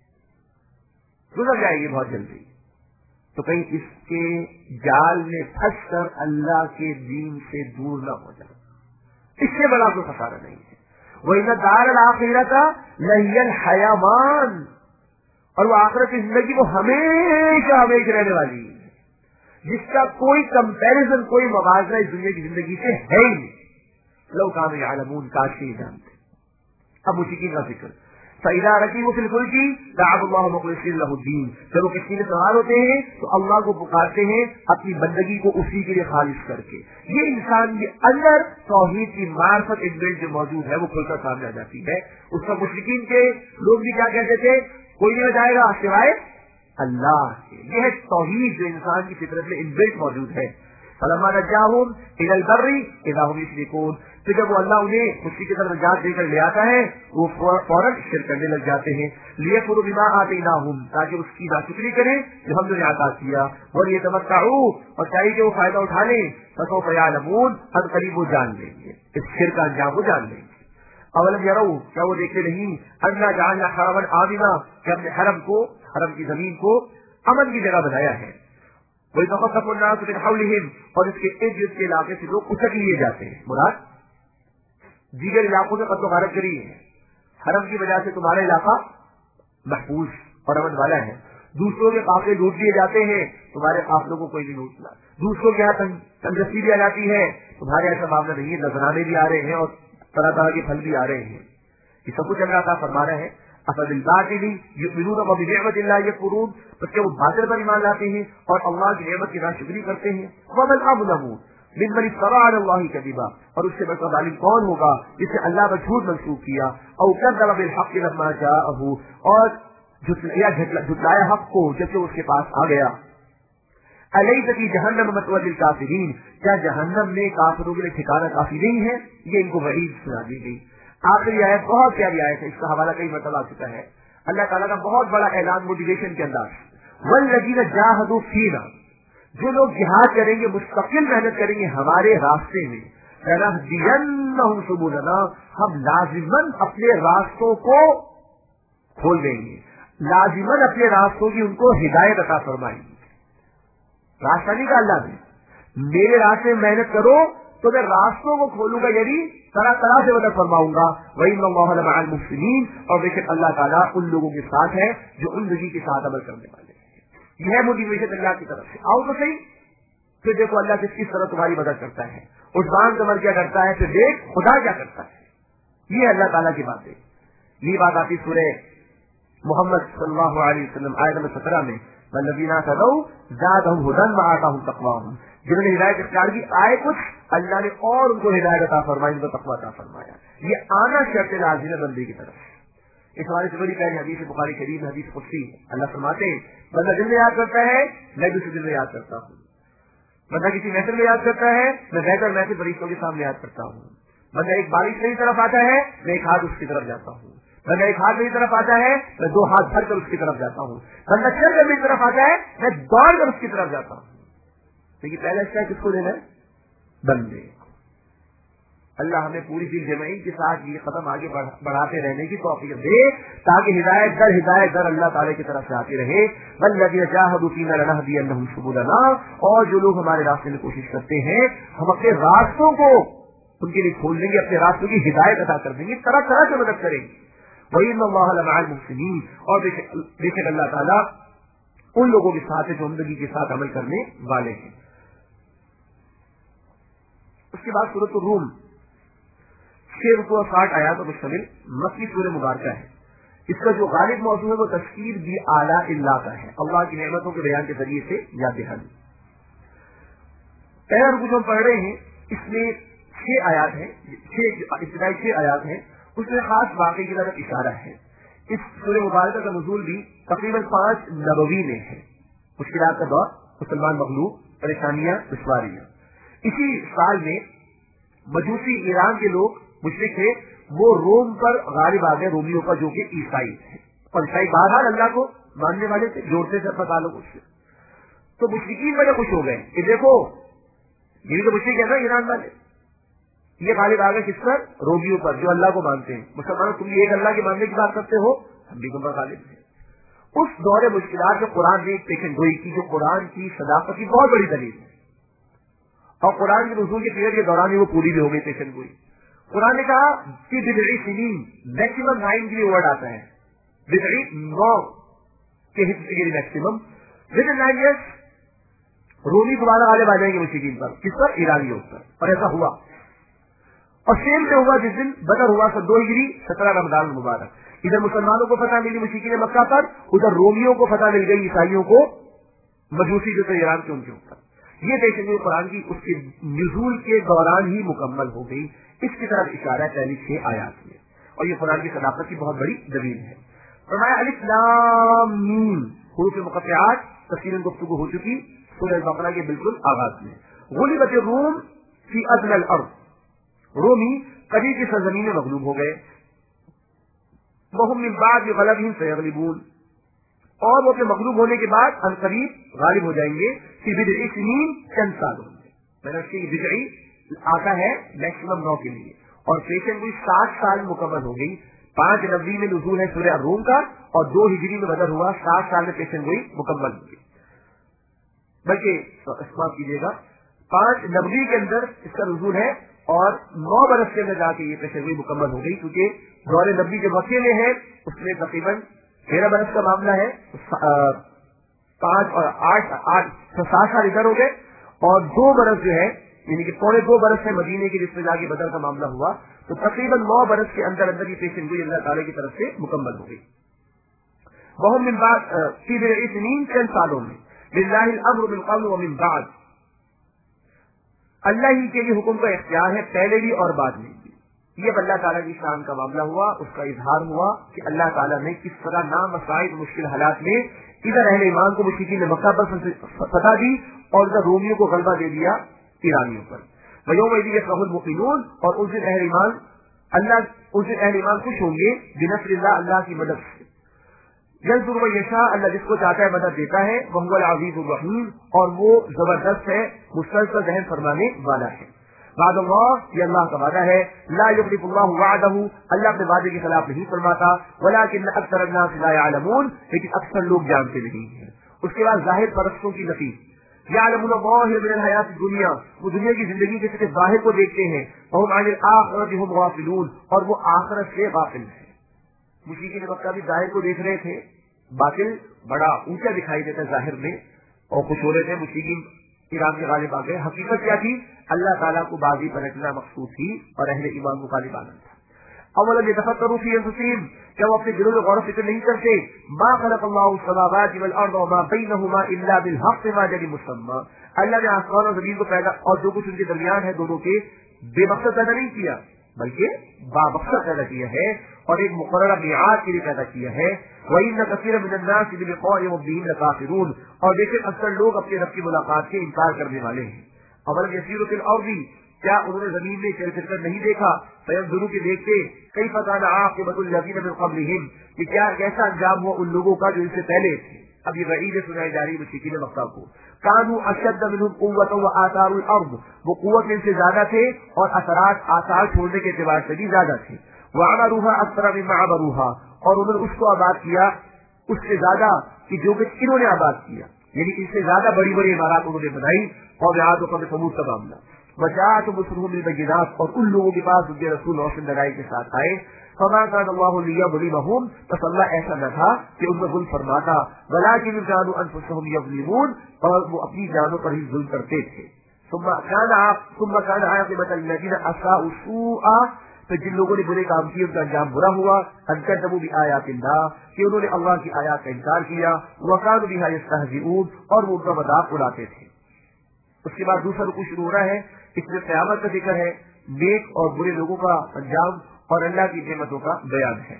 گزر جائے گی بہت جلدی. تو کہیں اس کے جال میں پھنس کر اللہ کے دین سے دور نہ ہو جائے, اس سے بڑا کوئی خسارہ نہیں ہے. وَإِنَّ الدَّارَ الْآخِرَةَ لَهِيَ الْحَيَوَانُ, اور وہ آخرت کی زندگی وہ ہمیشہ ہمیشہ رہنے والی ہے, جس کا کوئی کمپیریزن, کوئی موازنہ اس دنیا کی زندگی سے ہے ہی نہیں. لو كانوا يعلمون, کاش کے جانتے. اب مشرکین کا ذکر. فَإِذَا رَكِبُوا فِي الْفُلْكِ دَعَوُا اللَّهَ مُخْلِصِينَ لَهُ الدِّينَ, جب وہ کشتی میں سوار ہوتے ہیں تو اللہ کو پکارتے ہیں اپنی بندگی کو اسی کے لیے خالص کر کے. یہ انسان کے اندر توحید کی معرفت انبلٹ جو موجود ہے وہ کھل کر سامنے آ جاتی ہے. اس کا مشرکین کے لوگ بھی کیا کہتے تھے, کوئی نہیں بچائے گا سوائے اللہ کے. یہ ہے توحید جو انسان کی فطرت میں انبلٹ موجود ہے. فَلَمَّا نَجَّاهُمْ إِلَى الْبَرِّ إِذَا هُمْ يُشْرِكُونَ, تو جب وہ اللہ انہیں خشکی کی طرف نجات دے کر لے آتا ہے وہ فوراً شرک کرنے لگ جاتے ہیں. لِيَكْفُرُوا بِمَا آتَيْنَاهُمْ, تاکہ اس کی ناشکری کریں جو ہم نے عطا کیا. وَلِيَتَمَتَّعُوا, اور چاہیے کہ وہ فائدہ اٹھا لیں. فَسَوْفَ يَعْلَمُونَ, اب قریب وہ جان لیں گے, اس شرک کا انجام وہ جان لیں گے. اولم یروا, کیا وہ دیکھتے نہیں, انا جعلنا حرما آمنا, کہ ہم نے حرم کو, حرم کی زمین کو امن کی جگہ بنایا ہے. وَيَتَخَطَّفُ النَّاسُ مِنْ حَوْلِهِمْ, اور اس کے ارد گرد کے علاقے سے لوگ اچک لیے جاتے ہیں. مراد دیگر علاقوں میں قتل و غارت کری ہے, حرم کی وجہ سے تمہارا علاقہ محفوظ اور امن والا ہے. دوسروں کے قافلے لوٹ لیے جاتے ہیں, تمہارے قافلوں کو کوئی نہیں لوٹنا. دوسروں کے یہاں تندرستی بھی آ جاتی ہے, تمہارے ایسا معاملہ نہیں ہے. نذرانے بھی آ رہے ہیں اور طرح طرح کے پھل بھی آ رہے ہیں. یہ سب کچھ اللہ تعالیٰ فرما رہا ہے. افبالباطل یؤمنون وبنعمت اللہ یکفرون, بس کہ وہ باطل پر ایمان لاتے ہیں اور اللہ کی نعمت کی ناشکری کرتے ہیں. ومن اظلم ممن افترى على الله كذبا, اور اس سے بڑا ظالم کون ہوگا جس نے اللہ پر جھوٹ منسوب کیا. او كذب بالحق لما جاءه, اور جھٹلایا حق کو جب کہ اس کے پاس آ گیا. الیس فی جہنم مثوى للکافرین, کیا جہنم میں کافروں کے لیے ٹھکانہ کافی نہیں ہے. یہ ان کو وعید سنا دی گئی. آخری آیت بہت پیاری آیت ہے, اس کا حوالہ کئی مرتبہ آ چکا ہے. اللہ تعالیٰ کا بہت بڑا اعلان موٹیویشن کے انداز. والذین جاہدوا فینا, جو لوگ جہاد کریں گے, مستقل محنت کریں گے ہمارے راستے میں, لنہدینہم سبلنا, ہم لازماً اپنے راستوں کو کھول دیں گے, لازماً اپنے راستوں کی ان کو ہدایت عطا فرمائیں گے. راستہ نہیں کا اللہ نے, میرے راستے میں محنت کرو تو میں راستوں کو کھولوں گا, یعنی طرح طرح سے مدد فرماؤں گا. وَإِنَّ اللَّهَ لَمَعَ الْمُحْسِنِينَ, اور بے شک اللہ تعالیٰ ان لوگوں کے ساتھ ہے جو ان لوگوں کے ساتھ عمل کرنے والے ہیں. یہ ہے موٹیویشن اللہ کی طرف سے. آؤ تو صحیح, پھر دیکھو اللہ کس طرح تمہاری مدد کرتا ہے. عثمان قمر کیا کرتا ہے, پھر دیکھ خدا کیا کرتا ہے. یہ اللہ تعالیٰ کی بات ہے. یہ بات آتی سورہ محمد صلی اللہ علیہ وسلم آیت نمبر 17 میں, والذین اهتدوا زادهم هدى وآتاهم تقواهم, جنہوں نے ہدایت اختیار کی آئے کچھ, اللہ نے اور ان کو ہدایت عطا فرمائی, ان کو تقویٰ عطا فرمایا. یہ آنا شرط لازم ہے بندے کی طرف. اس حوالے سے بڑی پہلی حدیث بخاری شریف میں حدیث قدسی, اللہ فرماتے ہیں بندہ دل میں یاد کرتا ہے میں دوسرے دل میں یاد کرتا ہوں. بندہ کسی محفل میں یاد کرتا ہے میں بہتر محفل فرشتوں کے سامنے یاد کرتا ہوں. بندہ ایک بارش کی طرف آتا ہے میں ایک ہاتھ اس کی طرف جاتا ہوں. بندہ ایک ہاتھ میری طرف آتا ہے میں 2 ہاتھ بھر کر اس کی طرف جاتا ہوں. بندہ چل کر میری طرف آتا ہے میں دوڑ کر اس کی طرف جاتا ہوں. لیکن پہلا حصہ کس کو دینا ہے؟ بندے. اللہ ہمیں پوری دل جمعی کے ساتھ یہ قدم آگے بڑھاتے رہنے کی توفیق دے تاکہ ہدایت در اللہ تعالی کی طرف سے آتی رہے. والذین جاہدوا فینا لنہدینہم سبلنا, اور جو لوگ ہمارے راستے میں کوشش کرتے ہیں ہم اپنے راستوں کو ان کے لیے کھول دیں گے, اپنے راستوں کی ہدایت عطا کر دیں گے, طرح طرح سے مدد کریں گے. وَإِنَّ اللَّهَ لَمَعَ الْمُحْسِنِينَ, اور بے شک اللہ تعالیٰ ان لوگوں کے ساتھ جو عمدگی کے ساتھ عمل کرنے والے ہیں. اس کے بعد سورۃ الروم 660 آیات پر مشتمل مکی سورہ مبارکہ ہے. اس کا جو غالب موضوع ہے وہ تذکیر بھی اعلیٰ اللہ کا ہے, اللہ کی نعمتوں کے بیان کے ذریعے سے یاد دہانی. پہلا رکوع جو ہم پڑھ رہے ہیں اس میں 6 آیات ہیں, ابتدائی 6 آیات ہیں. اس میں خاص واقعے کی طرف اشارہ ہے. اس سورہ مبارکہ کا نزول بھی تقریباً 5 نبوی میں ہے. مشکلات کا دور, مسلمان مغلوب, پریشانیاں, دشواریاں. اسی سال میں مجوسی ایران کے لوگ مشرک تھے, وہ روم پر غالب آ گئے, رومیوں پر جو کہ عیسائی تھے, اور عیسائی بہرحال اللہ کو ماننے والے تھے, جوڑتے تھے اپنا تعلق اس سے. تو مشرکین بڑے خوش ہو گئے کہ دیکھو یہ تو مشرک ہے نا ایران والے, یہ غالب آ گئے کس پر؟ رومیوں پر جو اللہ کو مانتے ہیں. مسلمان تم ایک اللہ کے ماننے کی بات کرتے ہو, ہم بھی تم پر غالب ہیں. اس دور مشکلات میں قرآن نے ایک پیشن گوئی کی جو قرآن کی صداقت کی بہت بڑی دلیل ہے, اور قرآن کے نزول کے پیریڈ کے دوران ہی وہ پوری بھی ہو گئی پیشن گوئی. قرآن نے کہا کہ بدعی سنین, میکسیمم 9 کے لیے ورڈ آتا ہے, بدعی 9 کے حصے کے لیے میکسیمم. ود ان 9 years رومی دوبارہ غالب آ جائیں گے مشرکین پر. کس پر؟ ایرانیوں پر. اور ایسا ہوا, اور سیم سے ہوا جس دن بدر ہوا 2 ہجری 17 رمضان المبارک. ادھر مسلمانوں کو فتح ملی مشرکین مکہ پر, ادھر رومیوں کو فتح مل گئی عیسائیوں کو, مجوسی جو تھے ایران کے ان کے اوپر. یہ دیکھیں گے قرآن کی اس کے نزول کے دوران ہی مکمل ہو گئی. اس کی طرف اشارہ ہے پہلی 6 آیات میں, اور یہ قرآن کی صداقت کی بہت بڑی دلیل ہے. فرمایا الف لام میم, حروف مقطعات تفصیل گفتگو ہو چکی سورہ بقرہ کے بالکل آغاز میں. غلبت الروم فی ادنی الارض, رومی قریب کی سرزمین میں مغلوب ہو گئے. وہم من بعد غلبہم سیغلبون, اور وہ اپنے مغلوب ہونے کے بعد ان قریب غالب ہو جائیں گے. فی بضع سنین, چند سالوں میں. میں نے اس کی بضعی آتا ہے میکسیمم 9 کے لیے, اور پیشن گوئی 60 سال مکمل ہو گئی. 5 نبوی میں نزول ہے سورہ الروم کا, اور 2 ہجری میں بدر ہوا. 60 سال میں پیشن گوئی مکمل ہو گئی. بلکہ استعمال کیجیے گا 5 نبوی کے اندر اس کا نزول ہے, اور 9 برس کے اندر جا کے یہ پیشن گوئی مکمل ہو گئی, کیونکہ دور نبوی کے واقعے میں ہے اس میں تقریباً 13 برس کا معاملہ ہے. 5 اور 8 7 سال ادھر ہو گئے, اور 2 برس جو ہے یعنی کہ 2.25 برس ہے مدینے کے جس میں جا کے بدر کا معاملہ ہوا. تو تقریباً 9 برس کے اندر اندر یہ پیشن گوئی اللہ تعالیٰ کی طرف سے مکمل ہو گئی. وہم من بعد فی بضع سنین, چند سالوں میں. للہ الامر من قبل ومن بعد, اللہ ہی کے لیے حکم کا اختیار ہے پہلے بھی اور بعد میں بھی. یہ اللہ تعالیٰ کی شان کا معاملہ ہوا, اس کا اظہار ہوا کہ اللہ تعالیٰ نے کس طرح نامساعد مشکل حالات میں ادھر اہل ایمان کو مشرکین نے مکہ پر فتح دی, اور ادھر رومیوں کو غلبہ دے دیا ایرانیوں پر. وَيَوْمَئِذٍ يَفْرَحُ الْمُؤْمِنُونَ, اور اس دن اہل ایمان خوش ہوں گے بنصر اللہ, اللہ کی مدد سے. يَنْصُرُ مَن يَشَاءُ, اللہ جس کو چاہتا ہے مدد دیتا ہے. وَهُوَ الْعَزِيزُ الرَّحِيمُ, اور وہ زبردست ہے, مسلسل رحم فرمانے والا ہے. وعد اللہ, یہ اللہ کا وعدہ ہے. لا يخلف اللہ وعدہ, اللہ اپنے وعدے کے خلاف نہیں فرماتا. ولكن اکثر الناس لا يعلمون, لیکن اکثر لوگ جانتے نہیں ہیں. اس کے بعد ظاہر پرستوں کی نفی. یعلمون الظاہر من الحیات الدنیا, وہ دنیا کی زندگی کے صرف ظاہر کو دیکھتے ہیں. وهم عن الآخرۃ هم غافلون, اور وہ آخرت سے غافل ہیں. مشرکین مکہ بھی ظاہر کو دیکھ رہے تھے, باطل بڑا اونچا دکھائی دیتا ہے ظاہر میں, اور خوش ہو رہے تھے. مشرکین ایران کے غالب آ گئے. حقیقت کیا تھی؟ اللہ تعالیٰ کو بازی پلٹنا مقصود تھی, اور اہل ایمان کو غالب آنا تھا. اولا يتفکروا فی انفسہم, کیا وہ اپنے دلوں میں غور و فکر نہیں کرتے؟ ما خلق اللہ السماوات والارض وما بینہما الا بالحق ما جل مسمى, اللہ نے آسمان اور زمین کو پیدا اور جو کچھ ان کے درمیان ہے دونوں کے بے مقصد پیدا نہیں کیا, بلکہ بامقصد پیدا کیا ہے, اور ایک مقررہ میعاد کے لیے پیدا کیا ہے. وَإِنَّ كَثِيرًا مِنَ النَّاسِ بِلِقَاءِ رَبِّهِمْ لَكَافِرُونَ, اور دیکھیں اکثر لوگ اپنے رب کی ملاقات سے انکار کرنے والے ہیں. اولم يسيروا في الارض, کیا انہوں نے زمین میں چل پھر کر نہیں دیکھا؟ فینظروا کہ دیکھتے کیف کان عاقبۃ الذین من قبلہم کہ کیا کیسا انجام ہوا ان لوگوں کا جو ان سے پہلے تھے. اب یہ وعید سنائی جا رہی ہے مشرکین مکہ کو. کانوا اشد منہم قوۃ وآثار الارض وہ قوت میں ان سے زیادہ تھے اور اثرات آثار چھوڑنے کے اعتبار سے بھی زیادہ تھے. وعمروها اکثر مما عمروها اور انہوں نے اس کو آباد کیا اس سے زیادہ کہ جو کہ انہوں نے آباد کیا، یعنی اس سے زیادہ بڑی بڑی عمارات انہوں نے بنائی. اور عاد و قوم ثمود کا معاملہ وجاءتهم رسلهم بالبينات اور ان لوگوں کے پاس ان کے رسول روشن دلائل کے ساتھ آئے. فما كان الله ليظلمهم بس اللہ ایسا نہ تھا کہ ان میں ظلم فرماتا، ولكن كانوا انفسهم يظلمون اور وہ اپنی جانوں پر ہی ظلم کرتے تھے. ثم كان عاقبة الذين اساءوا سوءا تو جن لوگوں نے برے کام کیے ان کا انجام برا ہوا. ان كذبوا بآيات الله کہ انہوں نے اللہ کی آیات کا انکار کیا. وكانوا بها يستهزئون اور وہ ان کا مذاق اڑاتے تھے. اس کے بعد دوسرا رکوع شروع ہو رہا ہے. اس میں قیامت کا ذکر ہے، نیک اور برے لوگوں کا انجام اور اللہ کی نعمتوں کا بیان ہے.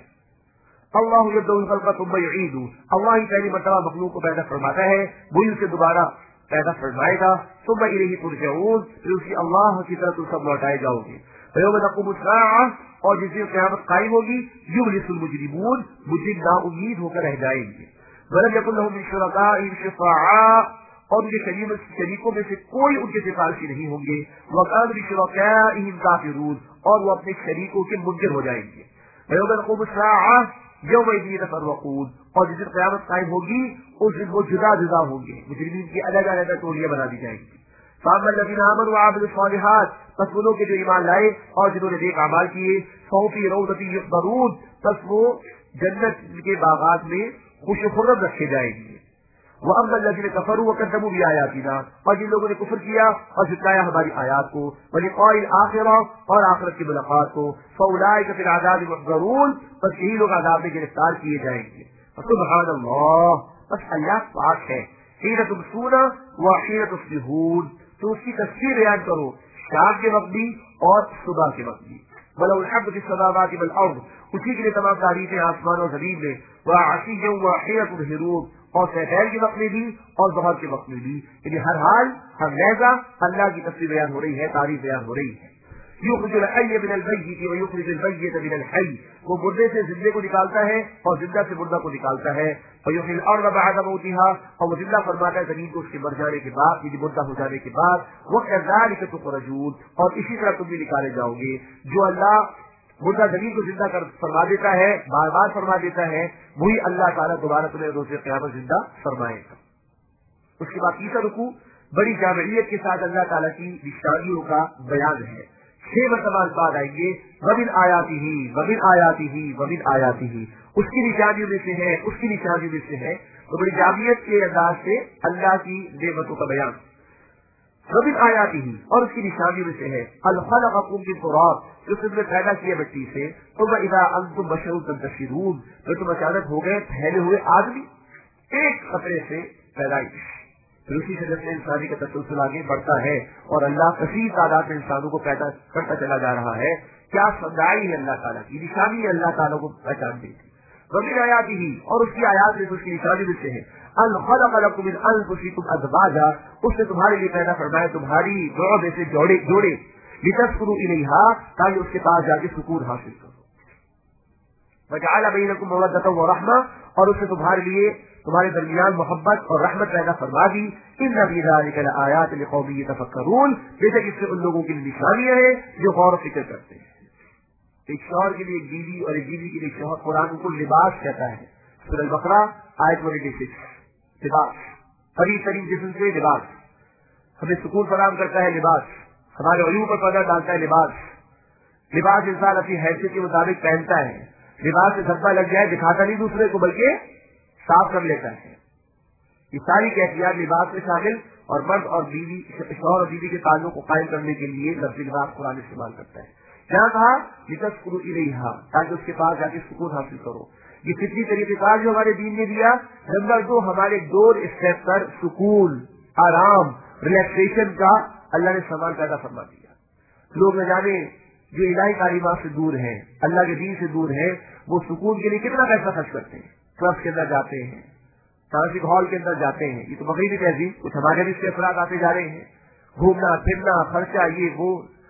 اللہ یبدأ الخلق ثم یعیدہ اللہ ہی پہلی مرتبہ مخلوق کو پیدا فرماتا ہے وہی اسے دوبارہ پیدا فرمائے گا. ثم الیہ ترجعون پھر اسی اللہ کی طرف تم سب لوٹائے جاؤ گے. فیوم تقوم الساعہ اور جس دن قیامت قائم ہوگی یبلس المجرمون مجرم نا امید ہو کر رہ جائیں گے. ولم یکن لهم من شرکائهم شفعاء اور ان کے شریکوں میں سے کوئی ان کے سفارشی نہیں ہوں گے. وَقَالُوا بِشُرَكَائِهِمْ كَافِرُونَ اور وہ اپنے شریکوں کے منکر ہو جائیں گے. وَيَوْمَ تَقُومُ السَّاعَةُ يَوْمَئِذٍ يَتَفَرَّقُونَ اور جس دن قیامت قائم ہوگی اس دن وہ جدا جدا ہوں گے، مجرمین کی الگ الگ ٹولیاں بنا دی جائیں گی. فَأَمَّا الَّذِينَ آمَنُوا وَعَمِلُوا الصَّالِحَاتِ پس وہ لوگ جو ایمان لائے اور جنہوں نے نیک اعمال کیے فَهُمْ فِي رَوْضَةٍ يُحْبَرُونَ پس وہ جنت کے باغات میں خوش و خرم رکھے جائیں گے. وَأَمَّا الَّذِينَ كَفَرُوا وَكَذَّبُوا بِآيَاتِنَا اور جن لوگوں نے کفر کیا اور جھٹلایا ہماری آیات کو وَلِقَاءِ الْآخِرَةِ اور آخرت کی ملاقات کو فَأُولَٰئِكَ فِي الْعَذَابِ مُحْضَرُونَ پس یہی لوگ عذاب میں گرفتار کیے جائیں گے. سبحان اللہ بس اللہ پاک ہے. حین تمسون وحین تصبحون تو اس کی تصویر بیان کرو شام کے وقت بھی اور صبح کے وقت بھی. وَلَوْ الْحَمْدُ فِي السَّمَاوَاتِ وَالْأَرْضِ اسی کے لیے تمام تعریفیں آسمان اور زمین میں. وَعَشِيًّا وَحِينَ تُظْهِرُونَ اور سحر کے وقت میں بھی اور ظہر کے وقت میں بھی، یعنی ہر حال ہر لہجہ اللہ کی تصویر بیان ہو رہی ہے، تعریف بیان ہو رہی ہے. یخرج الحی من المیت ویخرج المیت من الحی وہ مردے سے زندے کو نکالتا ہے اور زندہ سے مردہ کو نکالتا ہے. فیحیی الارض بعد موتها اور وہ زندہ فرماتا ہے زمین کو اس کے مر جانے کے بعد، یعنی مردہ ہو جانے کے بعد. وکذالک تخرجون اور اسی طرح تم بھی نکالے جاؤ گے. جو اللہ مردہ زمین کو زندہ کر فرما دیتا ہے، بار بار فرما دیتا ہے، وہی اللہ تعالیٰ دوبارہ تمہیں روز قیامت زندہ فرمائے گا. اس کے بعد تیسرا رکوع بڑی جامعیت کے ساتھ اللہ تعالیٰ کی نشانیوں کا بیان ہے. 6 مرتبہ بعد آئیں گے وَمِنْ آیَاتِهِ وَمِنْ آیَاتِهِ وَمِنْ آیَاتِهِ اس کی نشانیوں میں سے ہے، اس کی نشانیوں میں سے ہے. تو بڑی جامعیت کے انداز سے اللہ کی نعمتوں کا بیان. وَمِنْ آیَاتِهِ اور اس کی نشانیوں میں سے ہے الْخَلَقَكُم مِّن تُرَابٍ جو تم نے پیدا کیا مٹی سے. ثُمَّ إِذَا أَنْتُمْ بَشَرٌ تَنْتَشِرُونَ پھر تم اچانک ہو گئے پھیلے ہوئے آدمی، ایک قطرے سے پیدائش. پھر اسی سے جیسے انسانی کا تسلسل آگے بڑھتا ہے اور اللہ کثیر تعداد میں انسانوں کو پیدا کرتا چلا جا رہا ہے. کیا سمجھائی ہے اللہ تعالیٰ کی نشانی ہے اللہ تعالیٰ کو پہچان دی. وَمِنْ آیَاتِهِ اور اس کی آیات میں اس کی نشانی میں سے ہے الْخَلَقَ لَكُم مِّنْ أَنفُسِكُمْ أَزْوَاجًا اس نے تمہارے لیے پیدا فرمایا تمہاری نوع میں سے جوڑے لِتَسْكُنُوا إِلَيْهَا تاکہ اس کے پاس جا کے سکون حاصل کرو. وَجَعَلَ بَيْنَكُم مَّوَدَّةً وَرَحْمَةً اور اس نے تمہارے لیے تمہارے درمیان محبت اور رحمت پیدا فرما دی. إِنَّ فِي ذَلِكَ لَآيَاتٍ لِقَوْمٍ يَتَفَكَّرُونَ بے شک اس سے ان لوگوں کے لیے نشانیاں ہیں جو غور و فکر کرتے ہیں. ایک شوہر کے لیے ایک بیوی اور ایک بیوی کے لیے شوہر قرآن کو لباس کہتا ہے. سورہ البقرہ آیت 186 لباس قریب قریب جسم سے لباس ہمیں سکون فراہم کرتا ہے. لباس ہمارے عیوب پر پردہ ڈالتا ہے. لباس انسان اپنی حیثیت کے مطابق پہنتا ہے. لباس سے دھبا لگ جائے دکھاتا نہیں دوسرے کو بلکہ صاف کر لیتا ہے. یہ ساری کیفیات لباس میں شامل اور مرد اور بیوی شوہر اور بیوی کے تعلق کو قائم کرنے کے لیے لفظ لباس قرآن استعمال کرتا ہے. کیا کہا لتسکنوا الیہا تاکہ اس کے پاس جا کے سکون حاصل کرو. یہ فطری طریقہ کار جو ہمارے دین نے دیا. نمبر 2 ہمارے 2 اسٹیپ پر سکون آرام ریلیکسیشن کا اللہ نے سامان پیدا فرما دیا. لوگ نہ جانے جو الہی تعلیمات سے دور ہیں، اللہ کے دین سے دور ہیں، وہ سکون کے لیے کتنا پیسہ خرچ کرتے ہیں. کلب کے اندر جاتے ہیں، ٹرانسک ہال کے اندر جاتے ہیں. یہ تو مغربی تہذیب کچھ ہمارے بھی اس کے اثرات آتے جا رہے ہیں. گھومنا پھرنا خرچہ یہ وہ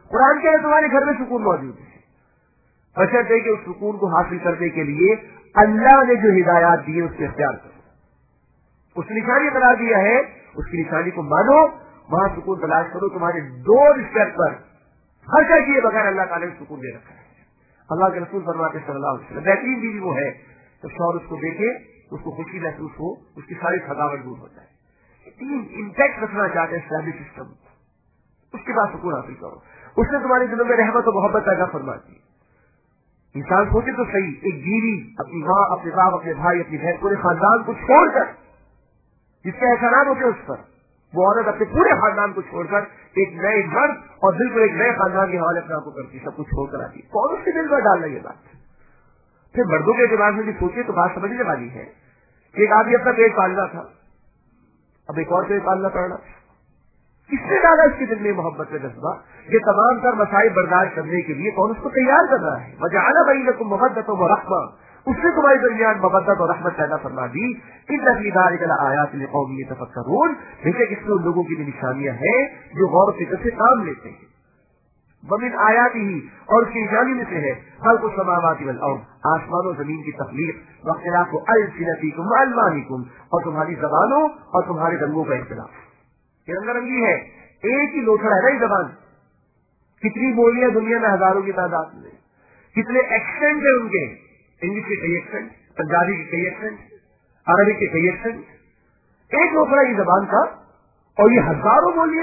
قرآن کے تمہارے گھر میں سکون موجود ہے، بشرطے کہ اس سکون کو حاصل کرنے کے لیے اللہ نے جو ہدایات دی ہے اس سے اختیار کرو، اس نشانی قرار دیا ہے، اس کی نشانی کو مانو، وہاں سکون تلاش کرو۔ تمہارے ڈور اسٹیپ پر خرچہ کیے بغیر اللہ تعالیٰ نے سکون دے رکھا ہے۔ اللہ کے رسول فرماتے صلی اللہ علیہ وسلم بہترین بیوی وہ ہے تو شوہر اس کو دیکھے، اس کو خوشی محسوس ہو، اس کی ساری تھکاوٹ دور ہو جائے۔ تین انٹیکٹ رکھنا چاہتے ہیں اسلامی سسٹم، اس کے بعد سکون حاصل کرو۔ اس نے تمہارے دلوں میں رحمت و محبت پیدا فرما دی۔ انسان سوچے تو صحیح، ایک بیوی اپنی ماں، اپنے باپ، اپنے بھائی، اپنی بہن، پورے خاندان کو چھوڑ کر، جس کے احسانات ہوتے ہیں اس پر، وہ عورت اپنے پورے خاندان کو چھوڑ کر ایک نئے گھر اور بالکل ایک نئے خاندان کے حوالے اپنے آپ کو کرتی، سب کچھ چھوڑ کر آتی، کون اس کے دل میں ڈالنا یہ بات؟ پھر مردوں کے اعتبار سے بھی سوچے تو بات سمجھنے والی ہے کہ ایک آدمی اپنا پیٹ پالنا تھا، اب ایک اور پیٹ پالنا پڑنا، کس نے ڈالا اس کے دل میں محبت کا جذبہ؟ یہ تمام تر مسائل برداشت کرنے کے لیے کون اس کو تیار کر رہا ہے؟ وجعل بینکم مودۃ ورحمۃ، اس نے تمہارے درمیان مودت اور رحمت پیدا فرما دی۔ ان فی ذلک لآیات لقوم یتفکرون، لیکن اس میں ان لوگوں کی بھی نشانیاں ہیں جو غور و فکر سے کام لیتے ہیں۔ ومن آیاتہ، اور اس کی نشانی میں سے ہے خلق السماوات والارض، آسمان و زمین کی تخلیق، واختلاف السنتکم والوانکم، اور تمہاری زبانوں اور تمہارے رنگوں کا اختلاف۔ یہ رنگ رنگی ہے، ایک ہی لوچڑا ہے نا یہ زبان، کتنی بولیاں دنیا میں ہزاروں کی تعداد میں، کتنے ایکسینٹ ہیں ان کے، انگلش کے کئی ایکسینٹ، پنجابی کے کئی ایکسینٹ، عربی کے کئی ایکسینٹ، ایک لوچڑا یہ زبان کا، اور یہ ہزاروں بولیاں،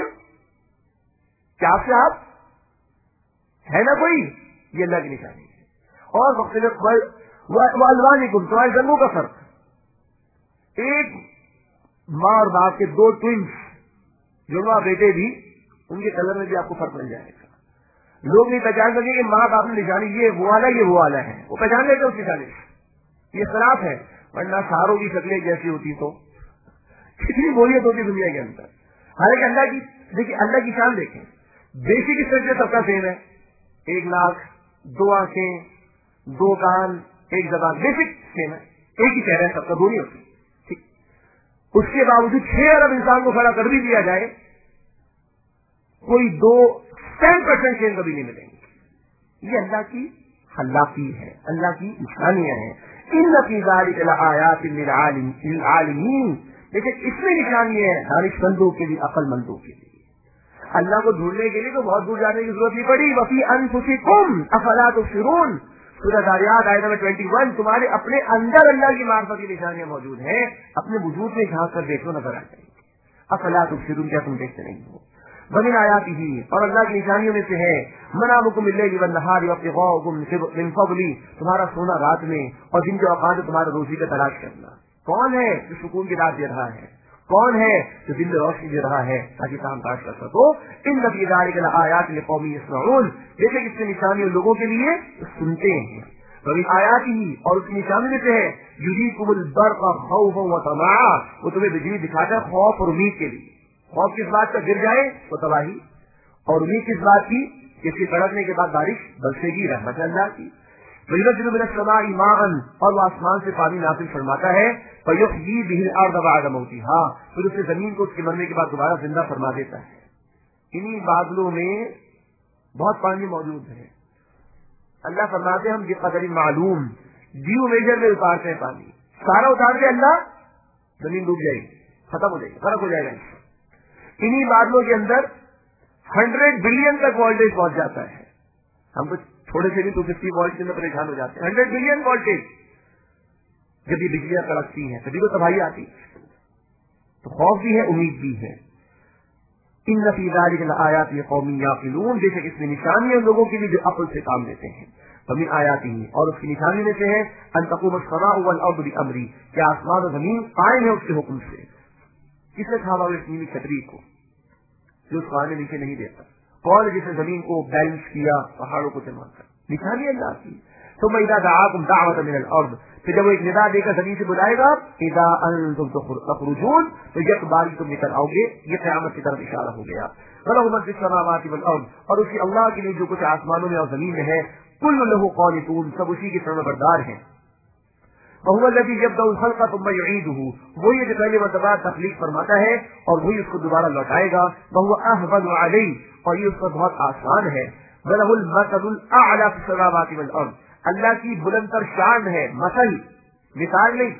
کیا سے آپ ہے نا کوئی؟ یہ اللہ کی نشانی ہے۔ اور مختلف والوانکم، تمہارے رنگوں کا فرق، ایک ماں اور باپ کے دو ٹوئنس، جڑواں بیٹے بھی، ان کے کلر میں بھی آپ کو فرق مل جائے گا۔ لوگ نہیں پہچان سکیں کہ ماں باپ نے نشانی یہ وہ والا یہ وہ والا ہے، وہ پہچان لیتے اس نشانی سے، یہ خلاف ہے، ورنہ ساروں کی شکلیں جیسی ہوتی تو کتنی بولیت ہوتی دنیا کے اندر۔ حالانکہ اللہ کی دیکھیے، اللہ کی شان دیکھیں، بیسک اسٹرکچر سب کا سیم ہے، ایک ناک، دو آنکھیں، دو کان، ایک زبان، بیسک سیم ہے، ایک ہی چہرہ ہے سب کا، دو نہیں ہوتی، ٹھیک۔ اس کے باوجود 6 ارب انسان کو کھڑا کر بھی دیا جائے، کوئی 10% چینج کبھی نہیں ملیں گے۔ یہ اللہ کی خلاقی ہے، اللہ کی نشانیاں ہیں۔ ان فی ذلک لآیات للعالمین، لیکن اس میں نشانی ہے دانش مندوں کے لیے، عقل مندوں کے لیے۔ اللہ کو ڈھونڈنے کے لیے تو بہت دور جانے کی ضرورت نہیں پڑی۔ وفی انفسکم افلا تبصرون، سورہ ذاریات آیت نمبر 21، تمہارے اپنے اندر اللہ کی معرفت کی نشانیاں موجود ہیں، اپنے وجود میں جھانک کر دیکھو نظر آ جائیں گے۔ افلا تبصرون، کیا تم دیکھتے نہیں ہو؟ ومن آیاتہ، اور اللہ کی نشانیوں میں سے ہے منامکم باللیل والنہار وابتغاؤکم من فضلہ، تمہارا سونا رات میں اور دن کے اوقات میں تمہارا روزی کا تلاش کرنا۔ کون ہے جو سکون کی رات دے رہا ہے؟ کون ہے جو دن میں روشنی دے رہا ہے تاکہ کام کاج کر سکو؟ ان فی ذلک لآیات لقوم یسمعون، دیکھیں اس کی نشانی ان لوگوں کے لیے سنتے ہیں۔ ومن آیاتہ، اور اس کی نشانی میں سے ہے یریکم البرق خوفا وطمعا، وہ تمہیں بجلی دکھاتا ہے خوف اور امید کے لیے۔ خوف کس بات کا گر جائے تو تباہی، اور امید کس بات کی کہ اس کے کڑکنے کے بعد بارش برسے گی، رحمت اللہ کی۔ وَيُنَزِّلُ مِنَ السَّمَاءِ مَاءً، اور وہ آسمان سے پانی نازل فرماتا ہے، فَيُحْيِي بِهِ الْأَرْضَ بَعْدَ مَوْتِهَا، پھر اس سے زمین کو اس کے مرنے کے بعد دوبارہ زندہ فرما دیتا ہے۔ انہی بادلوں میں بہت پانی موجود ہے، اللہ فرماتے ہیں ہم یہ قدر معلوم ڈیو میجر میں اتارتے ہیں پانی، سارا اتار کے اللہ، زمین ڈوب جائے گی، ختم ہو جائے گی، فرق ہو جائے گا۔ انہی بادلوں کے اندر 100 بلین تک وولٹیج پہنچ جاتا ہے، ہم کچھ تھوڑے سے بھی 250 وولٹ کے اندر پریشان ہو جاتے ہیں۔ 100 بلین وولٹیج جب یہ بجلیاں کڑکتی ہیں تبھی تو تباہی آتی، تو خوف بھی ہے، امید بھی ہے۔ ان فی ذلک لآیات لقوم یعقلون، بے شک اس میں نشانی ہے ان لوگوں کے لیے جو عقل سے کام لیتے ہیں۔ ومن آیاتہ، اور اس کی نشانی میں سے ہے ان تقوم السماء والارض بامری، کہ آسمان و زمین قائم ہے اس کے حکم سے۔ کس نے تھاما اس نیلی چھتری کو جو اس کو آنے نیچے نہیں دیتا؟ کون جس نے زمین کو بیلنس کیا پہاڑوں کو جمع کر؟ نشانی اللہ کی۔ ثم اذا دعاکم دعوۃ من الارض، پھر جب وہ ایک ندا دے کر زمین سے بلائے گا، اذا انتم تخرجون، تو یک باری تم نکل آؤ گے، یہ قیامت کی طرف اشارہ ہو گیا۔ وَلَهُ مَن فِي السَّمَاوَاتِ وَالْأَرْضِ، اور اسی اللہ کے لیے جو کچھ آسمانوں میں اور زمین میں ہے، كُلٌّ لَهُ قَانِتُونَ، سب اسی کے فرمانبردار ہیں۔ وهو الذي يبدأ الخلق ثم يعيده، وہی جو پہلی مرتبہ تخلیق فرماتا ہے اور وہی اس کو دوبارہ لوٹائے گا. وهو أهون عليه، اور یہ اس پر بہت آسان ہے. وله المثل الأعلى في السماوات والأرض، اللہ کی بلند تر شان ہے. مثال نہیں،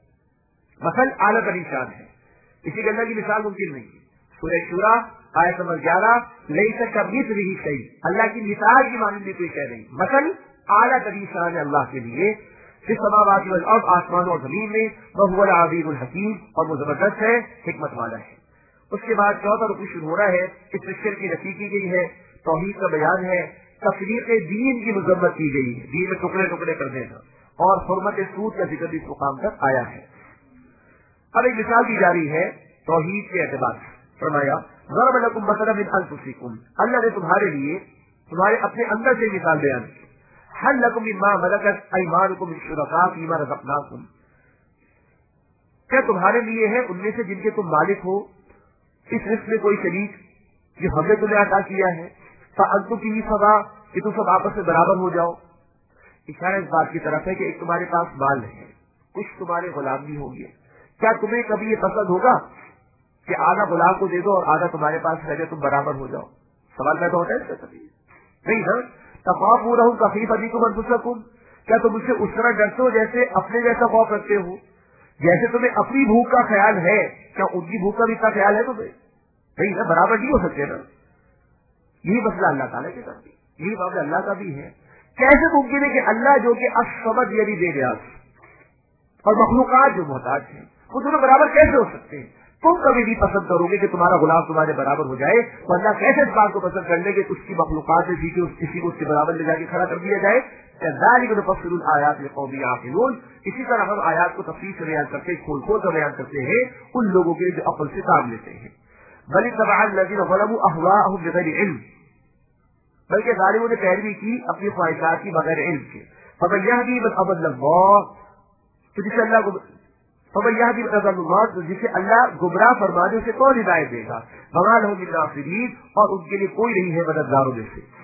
مثل اعلیٰ ترین شان ہے. اسی کے اللہ کی مثال ممکن نہیں ہے. سورہ شورى آیت نمبر 11 لیس کمثلہ شیء، اللہ کی مثال کی مانند کوئی شے نہیں. مثل اعلیٰ ترین شان ہے اللہ کے لیے. فی السماوات والارض، آسمان اور زمین میں. وہو العزیز الحکیم، اور وہ زبردست ہے، حکمت والا ہے. اس کے بعد چوتھا رکوع شروع ہو رہا ہے. اس میں شرک کی نفی کی گئی ہے، توحید کا بیان ہے، تفریق دین کی مذمت کی گئی ہے، دین میں ٹکڑے ٹکڑے کر دینا، اور حرمت سود کا ذکر اس مقام تک آیا ہے. اب ایک مثال دی جا رہی ہے توحید کے اعتبار سے. فرمایا ضرب لکم مثلا من انفسکم، اللہ نے تمہارے لیے تمہارے اپنے اندر سے مثال بیان کی. هل لکم مما ملکت ایمانکم من شرکاء فیما رزقناکم، کیا تمہارے لیے ہے ان میں سے جن کے تم مالک ہو اس رزق میں کوئی شریک جو ہم نے تمہیں عطا کیا ہے. فانتم فیہ سواء، کہ تم سب آپس میں برابر ہو جاؤ. اشارہ اس بات کی طرف ہے کہ ایک تمہارے پاس مال ہے، کچھ تمہارے غلام بھی ہوں گے. کیا تمہیں کبھی یہ پسند ہوگا کہ آدھا غلام کو دے دو اور آدھا تمہارے پاس رہ جائے، تم برابر ہو جاؤ؟ سوال پیدا ہوتا ہے اس کا کبھی نہیں نا. تخافونہم کخیفتکم انفسکم، کیا تم اس سے اس طرح ڈرتے ہو جیسے اپنے جیسا خوف رکھتے ہو؟ جیسے تمہیں اپنی بھوک کا خیال ہے، کیا ان کی بھوک کا بھی اتنا خیال ہے تمہیں؟ نہیں نا، برابر نہیں ہو سکتے نا. یہی مسئلہ اللہ تعالیٰ کے ساتھ بھی، یہی معاملہ اللہ کا بھی ہے. کیسے ممکن ہے کہ اللہ جو کہ الصمد یعنی بے نیاز اور مخلوقات جو محتاج ہیں وہ دونوں برابر کیسے ہو سکتے ہیں؟ تم کبھی بھی پسند کرو گے کہ تمہارا غلام تمہارے برابر ہو جائے، تو اللہ کیسے اس بات کو پسند کر لے کہ اس کی مخلوقات سے سیکھے کسی کو اس کے برابر لے جا کے کھڑا کر دیا جائے؟ ذالک نفصل الآیات لقوم یعقلون، اسی طرح ہم آیات کو تفصیل سے بیان کرتے ہیں، کھول کھول کر بیان کرتے ہیں ان لوگوں کے جو عقل سے کام لیتے ہیں. بل اتبع الذین ظلموا اهواءهم بغیر علم، بلکہ ظالموں نے پیروی کی اپنی خواہشات کی بغیر علم کے. فمن یہدی من اضل اللہ، تو جسے اللہ کو فمن یہدی من اضل اللہ، تو جسے اللہ گمراہ فرمانے سے کون ہدایت دے گا؟ وما لهم من ناصرین، اور ان کے لیے کوئی نہیں ہے مددگاروں میں سے.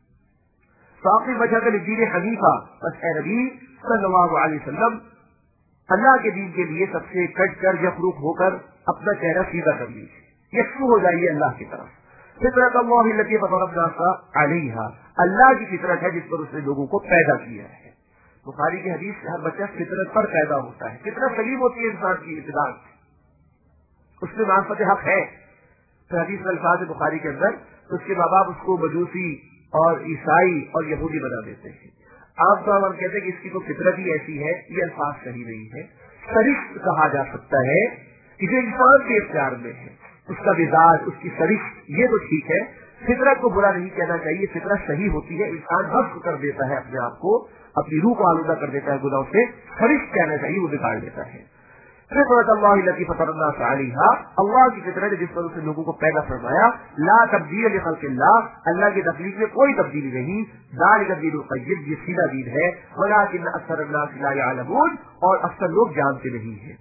فاقم وجہک للدین حنیفا، بس اے نبی صلی اللہ علیہ وسلم اللہ کے دین کے لیے سب سے کٹ کر یخرق ہو کر اپنا چہرہ سیدھا کر لیجیے، یکسو ہو جائیے اللہ کی طرف. فطرت اللہ التي فطر الناس علیہا، اللہ کی فطرت ہے جس پر اس نے لوگوں کو پیدا کیا ہے. بخاری کی حدیث سے ہر بچہ فطرت پر پیدا ہوتا ہے، فطرت سلیم ہوتی ہے انسان کی ابتداء، اس میں معرفت حق ہے. پھر حدیث میں الفاظ بخاری کے اندر اس کے ماں باپ اس کو مجوسی اور عیسائی اور یہودی بنا دیتے ہیں. عام طور پر ہم کہتے ہیں کہ اس کی تو فطرت ہی ایسی ہے، یہ الفاظ صحیح نہیں ہے. سرشت کہا جا سکتا ہے کہ جو انسان کے اختیار میں ہے، اس کا مزاج، اس کی سرشت، یہ تو ٹھیک ہے. فطرت کو برا نہیں کہنا چاہیے، فطرت صحیح ہوتی ہے. انسان حفظ کر دیتا ہے اپنے آپ کو، اپنی روح کو آلودہ کر دیتا ہے گناہوں سے. سرشت کہنا چاہیے، وہ بگاڑ دیتا ہے. فطرت اللہ التي فطر الناس علیہا، اللہ کی فطرت ہے جس پر اس نے لوگوں کو پیدا فرمایا. لا تبدیل لخلق اللہ، اللہ کی تخلیق میں کوئی تبدیلی نہیں. ذالک الدین القیم، یہ سیدھا دین ہے. ولکن اکثر الناس لا یعلمون، اور اکثر لوگ جانتے نہیں ہیں.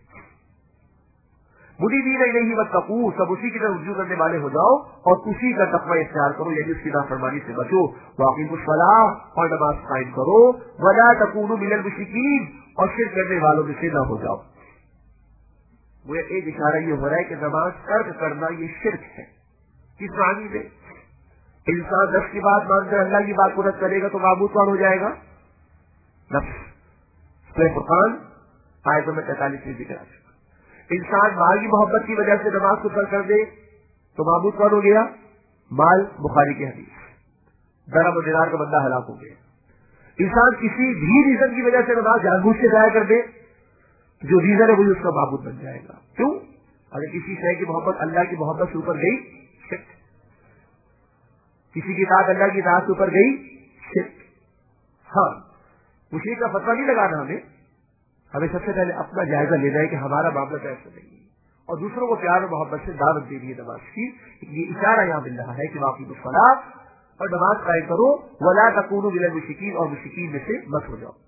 منیبین الیہ واتقوا، سب اسی کی طرف رجوع کرنے والے ہو جاؤ اور اسی کا تقوی اختیار کرو، یعنی اس کی نافرمانی سے بچو. واقیموا الصلاۃ، اور نماز قائم کرو. ولا تکونوا من المشرکین، اور شرک کرنے والوں میں سے نہ ہو جاؤ. وہ ایک اشارہ یہ ہو رہا ہے کہ نماز ترک کرنا یہ شرک ہے. کس معنی میں؟ انسان نفس کی بات مان کر اللہ کی بات کو رد کرے گا تو معبود کون ہو جائے گا؟ نفس. سورہ فرقان آیت نمبر 43 میں ذکر آ چکا. انسان مال کی محبت کی وجہ سے نماز کو ترک کر دے تو معبود کون ہو گیا؟ مال. بخاری کی حدیث. درہم و دینار کا بندہ ہلاک ہو گیا. انسان کسی بھی ریزن کی وجہ سے نماز جان بوجھ سے ضائع کر دے، جو ریزن ہے وہی اس کا معبود بن جائے گا. کیوں؟ اگر کسی شے کی محبت اللہ کی محبت سے اوپر گئی، شرک. کسی کی اطاعت اللہ کی اطاعت سے اوپر گئی، شرک. ہاں، مشرک کا فتویٰ نہیں لگانا ہمیں سب سے پہلے اپنا جائزہ لینا ہے کہ ہمارا معاملہ کیسا نہیں ہے، اور دوسروں کو پیار اور محبت سے دعوت دینی ہے نماز کی. یہ اشارہ یہاں مل رہا ہے کہ واقعی الصلاۃ، اور نماز قائم کرو. ولا تکونوا من المشرکین، اور مشرکین میں سے مت ہو جاؤ.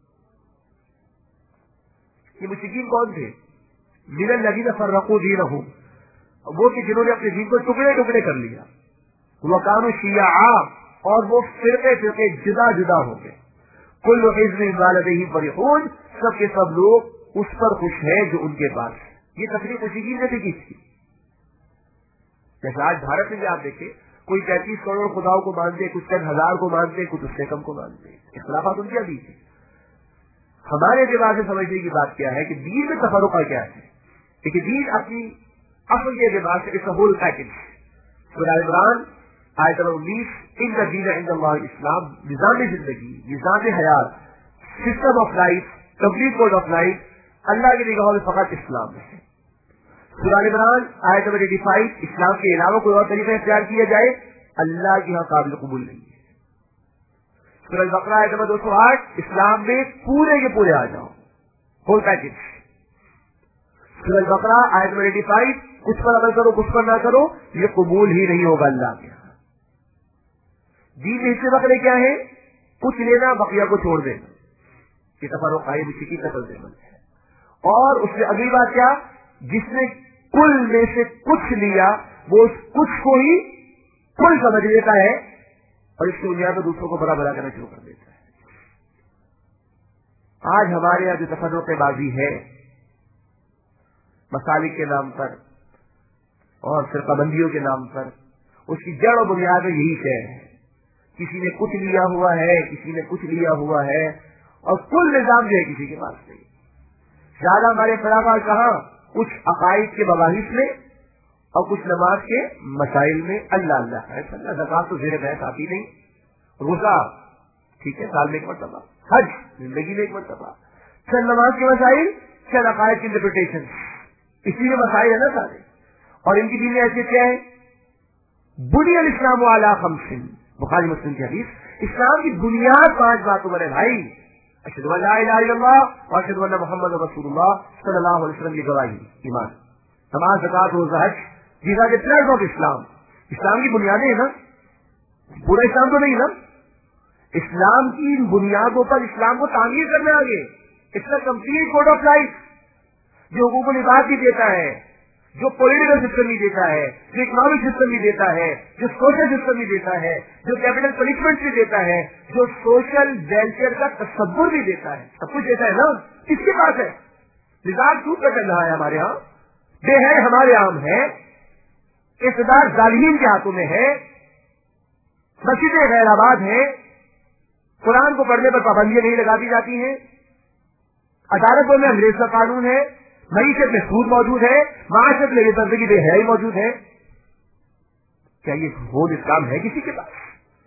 یہ مشرکین کون تھے؟ من الذین فرقوا دینہم، وہ کہ جنہوں نے اپنے دین کو ٹکڑے ٹکڑے کر لیا. وکانوا شیعا، اور وہ فرقے فرقے جدا جدا ہو گئے. کل حزب بما لدیہم فرحون، سب کے سب لوگ اس پر خوش ہے جو ان کے پاس ہے. یہ تفریق اسی کی نے بھی کی تھی. جیسے آج بھارت میں بھی آپ دیکھیں کوئی 33 کروڑ خداؤں کو مانتے, کچھ 10,000 کو مانتے, کچھ اس سے کم کو مانتے. اختلافات ان کے ابھی تھے. ہمارے اعتبار سے سمجھنے کی بات کیا ہے کہ دین میں تفرقہ کیا ہے. لیکن دین اپنی اصل کے اعتبار سے اس کا ہول پیکج. سورہ عمران آیت نمبر 19, ان کا دین عند اللہ اسلام, نظام زندگی, نظام حیات, system of life, complete code of life, اللہ کی نگاہوں میں فقط اسلام ہے. سورہ عمران آیت نمبر 85, اسلام کے علاوہ کوئی اور طریقہ اختیار کیا جائے اللہ کے یہاں قابل قبول نہیں ہے. سورہ بقرہ آیت نمبر 208, اسلام میں پورے کے پورے آ جاؤ, ہول پیکج. سورہ بقرہ آیت نمبر 85, کچھ پر عمل کرو کچھ پر نہ کرو, یہ قبول ہی نہیں ہوگا اللہ کے یہاں. دین کے حصے بقرے کیا ہے؟ کچھ لینا بقیہ کو چھوڑ دینا. یہ تفرق قائم اسی کی قتل ہے. اور اس میں اگلی بات کیا, جس نے کل میں سے کچھ لیا وہ اس کچھ کو ہی کل سمجھ لیتا ہے اور اس کی بنیاد پر دوسروں کو بڑا بڑا کرنا شروع کر دیتا ہے. آج ہمارے یہاں جو تفرق بازی ہے مسالک کے نام پر اور فرقہ بندیوں کے نام پر, اس کی جڑ و بنیاد یہی ہے. کسی نے کچھ لیا ہوا ہے, کسی نے کچھ لیا ہوا ہے, اور کل نظام جو ہے کسی کے پاس نہیں. زیادہ ہمارے خلافہ کہاں, کچھ عقائد کے مباحث میں اور کچھ نماز کے مسائل میں اللہ اللہ ہے. زکات تو زیر بحث آتی نہیں, روزہ ٹھیک ہے سال میں ایک مرتبہ, حج زندگی میں ایک مرتبہ, چند نماز کے مسائل, چند عقائد کی انٹرپریٹیشن, اسی لیے مسائل ہے نا سارے. اور ان کی دین میں ایسے کیا ہے, بنی الاسلام علی خمس, بخاری مسلم کی حدیث, اسلام کی بنیاد 5 باتوں پر ہے بھائی. اشہدو ان لا الہ الا اللہ واشہدو ان محمد رسول اللہ صلی اللہ علیہ وسلم کی گواہی, ایمان, نماز, زکات, روزہ, حج, these are the pillars of اسلام. اسلام کی بنیادیں ہیں نا, پورا اسلام تو نہیں نا. اسلام کی بنیادوں پر اسلام کو تعمیر کرنا آگے. اس کا کمپلیٹ کوڈ آف لائف جو حقوق العباد بھی دیتا ہے, جو پولیٹیکل سسٹم بھی دیتا ہے, جو اکنامک سسٹم بھی دیتا ہے, جو سوشل سسٹم بھی دیتا ہے, جو کیپٹل پنشمنٹ بھی دیتا ہے, جو سوشل ویلفیئر کا تصور بھی دیتا ہے, سب کچھ دیتا ہے نا. کس کے پاس ہے؟ مزاج ٹوٹ کر چل رہا ہے ہمارے یہاں, بے ہے ہمارے عام ہے, اقتدار ظالمین کے ہاتھوں میں ہے, مسجدیں غیر آباد ہیں, قرآن کو پڑھنے پر پابندیاں نہیں لگا دی جاتی ہیں, عدالتوں میں انگریز کا قانون ہے, معیشت میں سود موجود ہے, معاشرت میں یہ زندگی بے حیائی موجود ہے. کیا یہ ہول اسلام ہے کسی کے پاس؟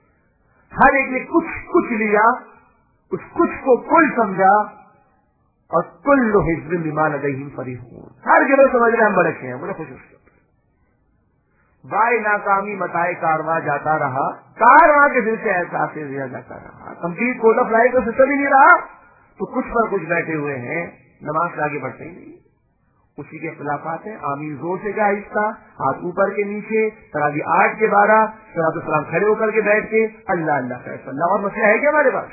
ہر ایک نے کچھ کچھ لیا, اس کچھ کو کل سمجھا, اور کل حزب بما لدیہم فرحون, ہر جگہ سمجھ رہے ہم بڑے اچھے ہیں, بڑے خوش اس کے. بائے ناکامی متائے کارواں جاتا رہا, کارواں کے دل سے احساس دیا جاتا رہا, کمپلیٹ کوڈ آف لائف کا سسٹم ہی نہیں رہا, تو کچھ پر کچھ بیٹھے ہوئے ہیں, نماز سے آگے بڑھتے ہی نہیں. اسی کے خلافات ہیں. آمین زور سے کا حصہ, ہاتھ اوپر کے نیچے, تراویح 8 کے 12, صلاۃ السلام کھڑے ہو کر کے بیٹھ کے اللہ اللہ کا اللہ. اور مسئلہ ہے کیا ہمارے پاس؟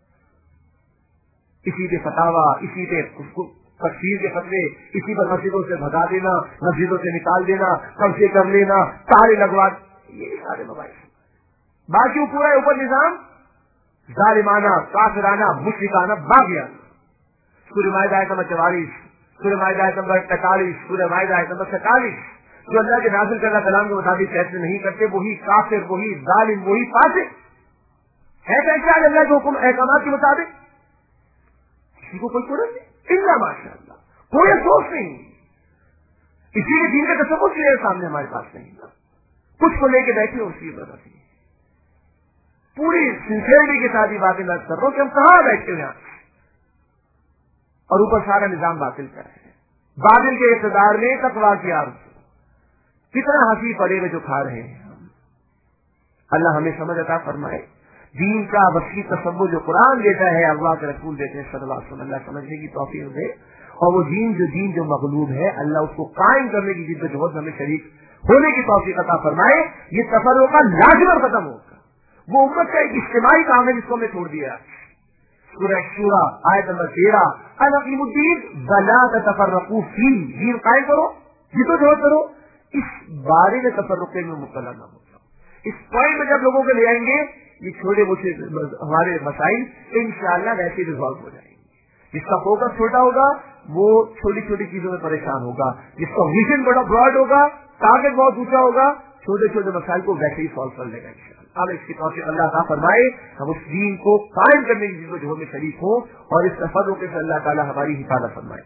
اسی پہ فتاوا, اسی پہ تفسیر کے فتوے, اسی پر مسجدوں سے بھگا دینا, مسجدوں سے نکال دینا, قبضے کر لینا, تارے لگوا, یہ سارے مباحث. باقی پورا اوپر نظام ظالمانہ, کافرانہ, مشرکانہ, باغیانہ. سورہ مائدہ آیت نمبر 44, سورہ مائدہ آیت نمبر 43, سورہ مائدہ آیت نمبر 47, جو اللہ کے نازل کردہ کلام کے مطابق فیصلے نہیں کرتے وہی کافر, وہی ظالم, وہی فاسق ہے. کیسے آج اللہ کے حکم احکامات کے مطابق کسی کو کوئی قرآن نہیں, الا ماشاء اللہ, کوئی افسوس نہیں. اسی کے دین کا تصور کلیئر سامنے ہمارے پاس نہیں, کچھ کو لے کے بیٹھے ہو, اسی وجہ سے پوری سنسیئرٹی کے ساتھ یہ باتیں نہ کر رہا ہوں کہ ہم کہاں بیٹھے ہوئے ہیں, اور اوپر سارا نظام باطل کا ہے. باطل کے اقتدار میں تقویٰ کی آرزو, کتنا ہنسی پڑے ہوئے جو کھا رہے ہیں. اللہ ہمیں سمجھ عطا فرمائے. دین کا وسیع تصور جو قرآن دیتا ہے, اللہ کے رسول دیتے ہیں صلی اللہ علیہ وسلم, اللہ سمجھنے کی توفیق دے. اور وہ دین جو مغلوب ہے اللہ اس کو قائم کرنے کی جدوجہد ہمیں شریک ہونے کی توفیق عطا فرمائے. یہ تفرقہ کا لازم ختم ہوگا. وہ امت کا ایک اجتماعی کام ہے جس کو ہمیں چھوڑ دیا. سورہ شورا آیت نمبر 13, ان اقیموا الدین ولا تتفرقوا فیہ, دین قائم کرو, جدوجہد کرو, اس بارے میں تفرقے میں مبتلا نہ ہو. اس پوائنٹ میں جب لوگوں کو لے آئیں گے یہ چھوٹے موٹے ہمارے مسائل انشاءاللہ ویسے ریزالو ہو جائیں گے. جس کا فوکس چھوٹا ہوگا वो छोटी छोटी चीजों में परेशान होगा, जिसका विजन बड़ा ब्रॉड होगा, टारगेट बहुत ऊंचा होगा, छोटे छोटे मसाइल को वैसे ही सॉल्व कर लेगा इंशाअल्लाह। अब इसके तौर पर अल्लाह फरमाए हम उस दीन को कायम करने की जिसको में शरीक हो और इस तफर्रुक़ से अल्लाह ताला हमारी हिफाजत फरमाए।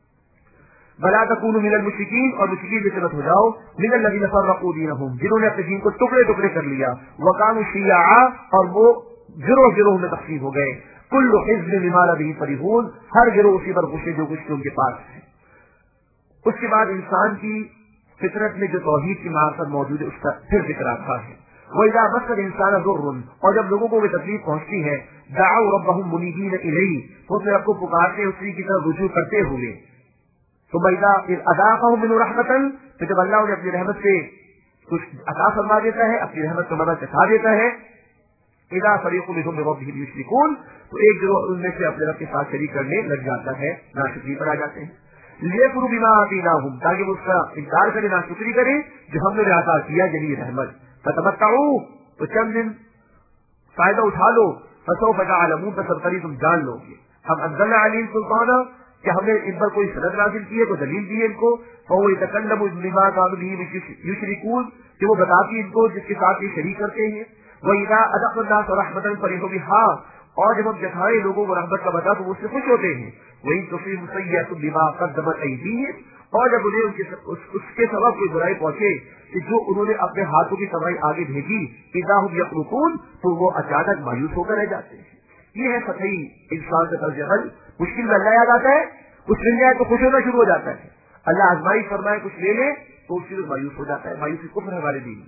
वला तकूनु मिनल मुशरिकीन, और मुशरिकीन में से मत हो जाओ, मिनल लज़ीना फ़र्रक़ू दीनहुम, जिन्होंने अपने दीन को टुकड़े टुकड़े कर लिया, वकानु शिय्या, और वो गिरोह गिरोह में तक़सीम हो गए। कुल्लु हिज़्बिन बिमा लदयहिम फ़रिहून, हर गिरोह उसी पर खुश है जो कुछ उनके पास है। उसके बाद इंसान की फितरत में जो तौहीद की महासत मौजूद है उसका फिर जिक्र आता है। वइज़ा मस्सल इंसान दुर्रुन, और जब लोगों को वो तकलीफ पहुंचती है, दअऊ रब्बहुम मुनीबीन इलैहि, तो फिर आपको पुकारते उसी की तरफ रुजू करते हुए। तो वइज़ा अज़ाक़हुम मिन रहमतन, तो जब अल्लाह उन्हें अपनी रहमत से कुछ अता फरमा देता है, अपनी रहमत का मदद चखा देता है, इज़ा फ़रीक़ुन मिनहुम बिरब्बिहिम युश्रिकून, तो एक गिरोह उनमें से अपने रब के साथ शरीक करने लग जाता है, नाशुक्री पर आ जाते हैं। लियकफुरू बिमा आतीनाहुम, ताकि वो उसका इनकार करे, नाशुक्री करे जो हमने अता किया, यानी रहमत। फतमत्तऊ, तो चंद दिन फायदा उठा लो, फसौफ तअलमून, तो सबकरी तुम जान लोगे। हम अंज़लना अलैहिम सुल्ताना, कि हमने इन पर कोई सनद नाज़िल की है, कोई दलील दी है इनको, फहुव यतकल्लमु बिमा कानू बिही युशरिकून, कि वो बताती इनको जिसके साथ ये शरीक करते हैं। वइज़ा अज़क़नास रहमतन फ़रिहू बिहा, और जब हम दिखाए लोगों को रहमत का बता तो वो उससे खुश होते हैं। वही तुसीबुहुम सय्यअतुन बिमा क़द्दमत अयदीहिम, और जब उन्हें उसके सबब कोई बुराई पहुंचे कि जो उन्होंने अपने हाथों की कमाई आगे भेजी, इज़ा हुम यक़नुतून, तो वो अचानक मायूस होकर रह जाते हैं। ये है सतही इंसान का तर्ज अमल। मुश्किल में अल्लाह याद आता है, कुछ मिल जाए तो खुश होना शुरू हो जाता है, अल्लाह आजमाइश फरमाए कुछ ले ले तो उससे मायूस हो जाता है। मायूसी कुफ्र है हमारे दीन में।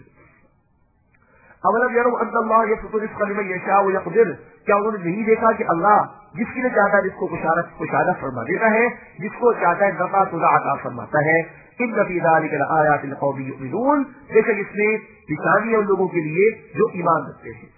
अवलम यरौ अन्नल्लाह यबसुतु रिज़्क़ लिमन यशाअ व यक़दिर, क्या उन्होंने नहीं देखा कि अल्लाह जिसके लिए चाहता है जिसको कुशादा फरमा देता है, जिसको चाहता है नफ़ा सुधा अता फरमाता है। इन्न फ़ी ज़ालिका लआयातिन लिक़ौमिन युमिनून, बेशक इसमें निशानी है उन लोगों के लिए जो ईमान रखते हैं।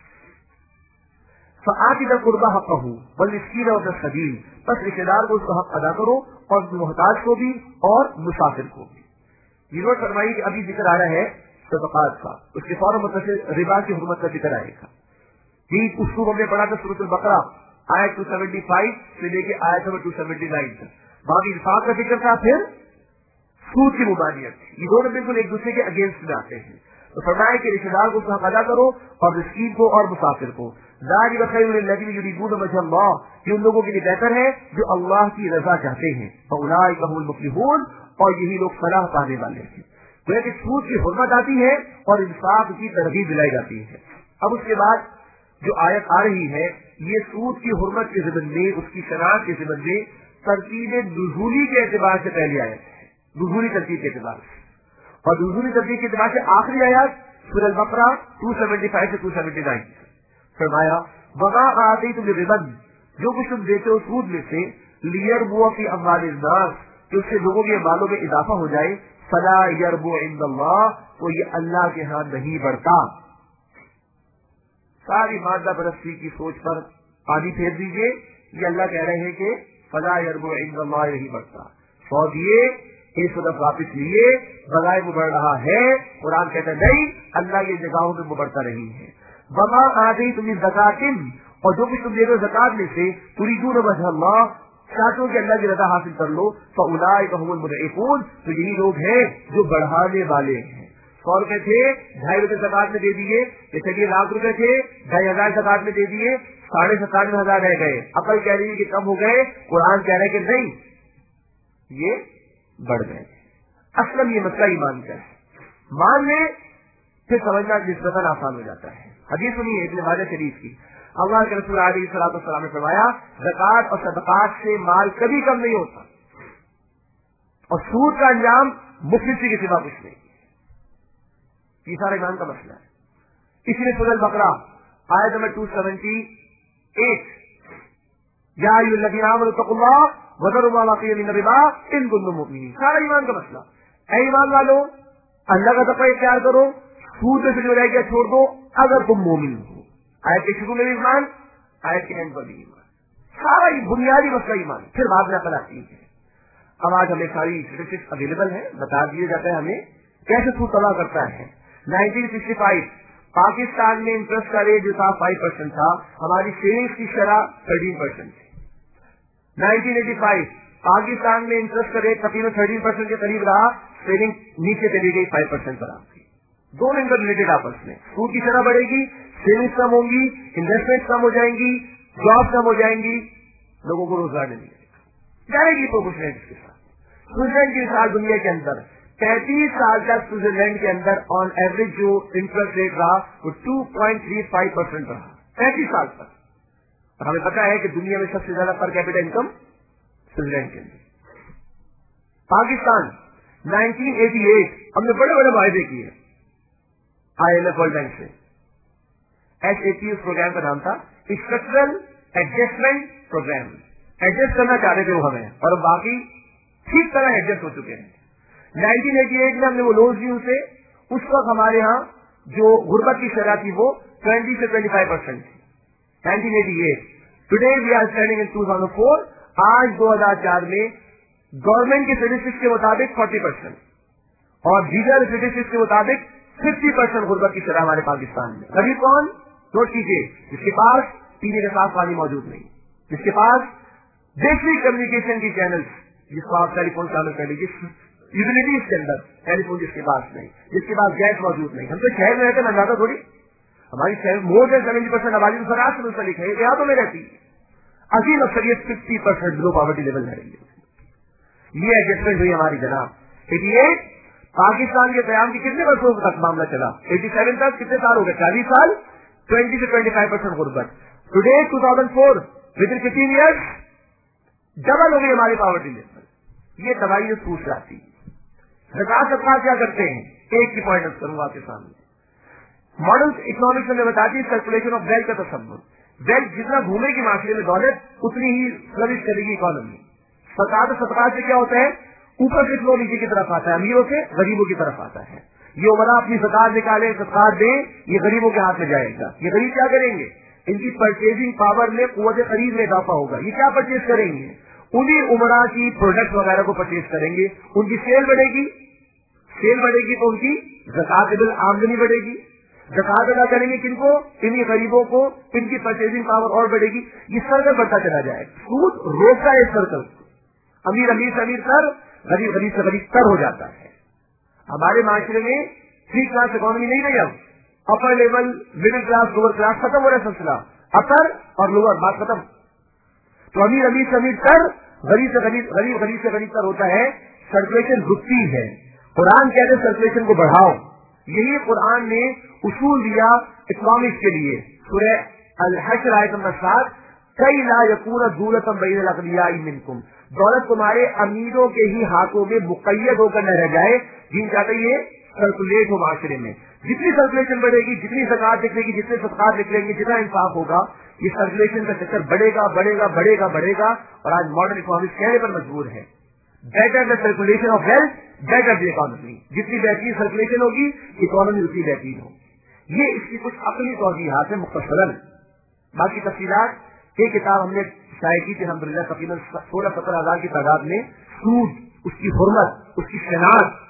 फ़आति ज़िल क़ुर्बा हक़्क़हू वल मिस्कीन वब्न सबील, बस रिश्तेदार को उसका हक अदा करो और मुहताज को भी और मुसाफिर को भी। ये फरमाई कि अभी जिक्र आ रहा है सदक़ात का, उसके फौरन मतलब रिबा की हुर्मत का जिक्र आएगा। यही उसको हमने पढ़ा था सूरह बकरा आयत 275 से लेके आयत नंबर 279 तक। बाकी इंसाफ का जिक्र था, फिर सूद की मुबानियत। ये दोनों बिल्कुल एक दूसरे के अगेंस्ट में आते हैं। तो फरमाया कि रिश्तेदार को उसका हक अदा करो और मिस्कीन को और मुसाफिर को। ज़ालिका खैरुल लिल्लज़ीना युरीदून वजह अल्लाह, ये उन लोगों के लिए बेहतर है जो अल्लाह की रजा चाहते हैं। फउलाइका हुमुल मुफ़्लिहून, और यही लोग फलाह पाने वाले हैं। तो कि सूद की हुर्मत आती है और इंसाफ की तरगीब दिलाई जाती है। अब उसके बाद जो आयत आ रही है, ये सूद की हुर्मत के ज़िमन में, उसकी शनाख्त के ज़िमन में तरतीब नुज़ूली के एतबार से पहली आयत है, नुज़ूली तरतीब के एतबार से, और नुज़ूली तरतीब के एतबार से आखिरी आयत सूरह बकरा 275 से 279। फरमाया वमा आतैतुम मिन रिबा, जो कुछ तुम देते हो सूद में से, लियरबुअ फी अम्वालिन नास, कि उससे लोगों के मालों में इजाफा हो जाए, फला यरबु इंदल्लाह, तो ये अल्लाह के हाथ नहीं बढ़ता। सारी मादा परस्ती की सोच पर पानी फेर दीजिए। ये अल्लाह कह रहे हैं कि फला यरबु इंदल्लाह नहीं बढ़ता। सौ दिए, एक सदफ वापिस लिए, बगाए वो बढ़ रहा है। कुरान कहता है नहीं, अल्लाह ये जगहों में वो बढ़ता नहीं है। वमा आतैतुम मिन ज़कातिन, और जो कुछ तुम दे रहे हो ज़कात में से, तुरीदून वजह अल्लाह, चाहते हो कि अल्लाह की रज़ा हासिल कर लो, फउलाइका हुमुल मुदईफून, तो यही लोग हैं जो बढ़ाने वाले हैं। 100 रुपए थे, 2.5 रुपए ज़कात में दे दिए, जैसे कि लाख रुपए थे, 2,500 ज़कात में दे दिए, 97,500 रह गए। अकल कह रही है कि कम हो गए, कुरान कह रहे कि नहीं, ये बढ़ गए। असलम ये मसला ईमान का है। मान ले फिर समझना निस्बतन आसान हो जाता है। हदीस सुनिए इब्न माजा शरीफ की, अल्लाह के रसूल अलैहिस्सलातु वस्सलाम ने फरमाया, ज़कात और सदक़ात से माल कभी कम नहीं होता, और सूद का अंजाम मुफलिसी के सिवा कुछ नहीं। ये सारा ईमान का मसला है। इसलिए सूरह बकरा आयत नंबर 278, या अय्युहल्लज़ीना आमनू तक़ुल्लाह वज़रू मा बक़िया मिन रिबा इन कुंतुम मुमिनीन, सारा ईमान का मसला। ऐ ईमान वालों, अल्लाह का तक़वा इख्तियार करो, सूद से जो रह गया छोड़ दो, अगर तुम मोमिन हो। आयत के शुरू में भी ईमान, आयत के एंड पर भी ईमान, सारा बुनियादी मसला ईमान, फिर बाद में अकल आती है। अब आज हमें सारी स्टेटिस्टिक्स अवेलेबल है, बता दिए जाता है हमें कैसे सूद तबाह करता है। 1965 पाकिस्तान में इंटरेस्ट का रेट जो था 5% था, हमारी सेविंग्स की शरह 13% थी। 1985 पाकिस्तान में इंटरेस्ट का रेट तकरीबन 13% के करीब रहा, सेविंग नीचे चली गई 5% पर आ गई। दोनों इंटर रिलेटेड आपस में, सूद की शरह बढ़ेगी, सेविंग्स कम होंगी, इन्वेस्टमेंट कम हो जाएंगी, जॉब कम हो जाएंगी, लोगों को रोजगार नहीं मिलेगा, डायरेक्टली प्रोपोर्शनल इसके साथ। स्विट्जरलैंड की मिसाल दुनिया के अंदर 35 साल तक स्विट्जरलैंड के अंदर ऑन एवरेज जो इंटरेस्ट रेट रहा वो 2.35% रहा 35 साल तक। और हमें पता है कि दुनिया में सबसे ज्यादा पर कैपिटा इनकम स्विट्जरलैंड के अंदर। पाकिस्तान 1988 हमने बड़े बड़े वायदे किए IMF वर्ल्ड बैंक से। SAP उस प्रोग्राम का नाम था, स्ट्रक्चरल एडजस्टमेंट प्रोग्राम। एडजस्ट करना चाह रहे थे वो हमें, और बाकी ठीक तरह एडजस्ट हो चुके हैं। 1988 में हमने वो लोन दी उसे, उस वक्त हमारे यहाँ जो गुर्बत की शरह थी वो 20 से 25% थी। 1988 today we are standing in 2004। आज 2004 में गवर्नमेंट के स्टेटिस्टिक्स के मुताबिक 40% और दीगर स्टेटिस्टिक्स के मुताबिक 50% गुर्बत की शरह हमारे पाकिस्तान में। अभी कौन नोट कीजिए, जिसके पास पीने का साफ पानी मौजूद नहीं, जिसके पास बेसिक कम्युनिकेशन की चैनल्स, जिसको आप टेलीफोन शामिल कर लीजिए, यूटिलिटीज के अंदर टेलीफोन जिसके पास नहीं, जिसके पास गैस मौजूद नहीं। हम तो शहर में रहते ना, ज्यादा थोड़ी, हमारी शहर मोर देन 70% आबादी तो फराज से मुंसलिक है, यहाँ तो में रहती है। अजीम अक्सरियत 50% लो पॉवर्टी लेवल में रहेंगे। ये एडजस्टमेंट हुई हमारी जनाब। 88 पाकिस्तान के कयाम की कितने वर्षों तक मामला चला? 87 तक कितने साल हो गए? 40 साल, 20 से 25% गुर्बत। Today 2004 with in 15 years double हो गई हमारी पॉवर्टी लेवल। ये दवाई पूछ जाती है। सरकार क्या करते हैं? एक ही पॉइंट करूंगा आपके सामने। मॉडर्न इकोनॉमिक्स में बताती है सर्कुलेशन ऑफ वेल्थ का तसव्वुर। वेल्थ जितना घूमेगी माशरे में दौलत, उतनी ही फ्लरिश करेगी इकोनॉमी। सरकार से क्या होता है? ऊपर से फ्लो नीचे की तरफ आता है, अमीरों से गरीबों की तरफ आता है। ये उमरा अपनी सरकार निकाले, सरकार दे, ये गरीबों के हाथ में जाएगा। ये गरीब क्या करेंगे? इनकी परचेजिंग पावर में, कुव्वत खरीद में इजाफा होगा। ये क्या परचेज करेंगे? उन्हीं उमरा की प्रोडक्ट वगैरह को परचेज करेंगे। उनकी सेल बढ़ेगी तो उनकी ज़कात बिल आमदनी बढ़ेगी। ज़कात अदा करेंगे किनको? इन्हीं गरीबों को, इनकी परचेजिंग पावर और बढ़ेगी। ये सर्कल बढ़ता चला जाएगा। सूद रोकता है इस सर्कल। अमीर से अमीर कर, गरीब से गरीब कर हो जाता है। हमारे माशरे में 3 क्लास इकोनॉमी नहीं रही। अब upper level, middle class, lower class खत्म हो रहा है सिलसिला। अपर और लोअर बात खत्म। तो अमीर से अमीर कर, गरीब से गरीब कर होता है। सर्कुलेशन रुकती है। कुरान कहते हैं सर्कुलेशन को बढ़ाओ। यही कुरान ने उसूल दिया इकोनॉमिक्स के लिए। सूरह अल-हश्र आयत नंबर 7, कई ला यकून दूलतम बैनल अग़नियाई मिनकुम, दौलत तुम्हारे अमीरों के ही हाथों में मुक़य्यद होकर न रह जाए। जिन चाहते ये सर्कुलेट हो माशरे में। जितनी सर्कुलेशन बढ़ेगी, जितनी ज़कात निकलेगी, जितने सदक़ात निकलेंगे, जितना इंसाफ होगा, ये सर्कुलेशन का चक्कर बढ़ेगा। और आज मॉडर्न इकोनॉमिक्स कहने पर मजबूर है, better the circulation of wealth, better the economy. जितनी बेहतरीन सर्कुलेशन होगी, इकोनॉमी उतनी बेहतरीन होगी। ये इसकी कुछ अक़ली तौजीहात है मुख्तसरन। बाकी तफसीलात एक किताब हमने शाये की थी अल्हम्दुलिल्लाह, तकरीबन 16-17 हजार की तादाद में, सूद, उसकी हुर्मत, उसकी शनाख्त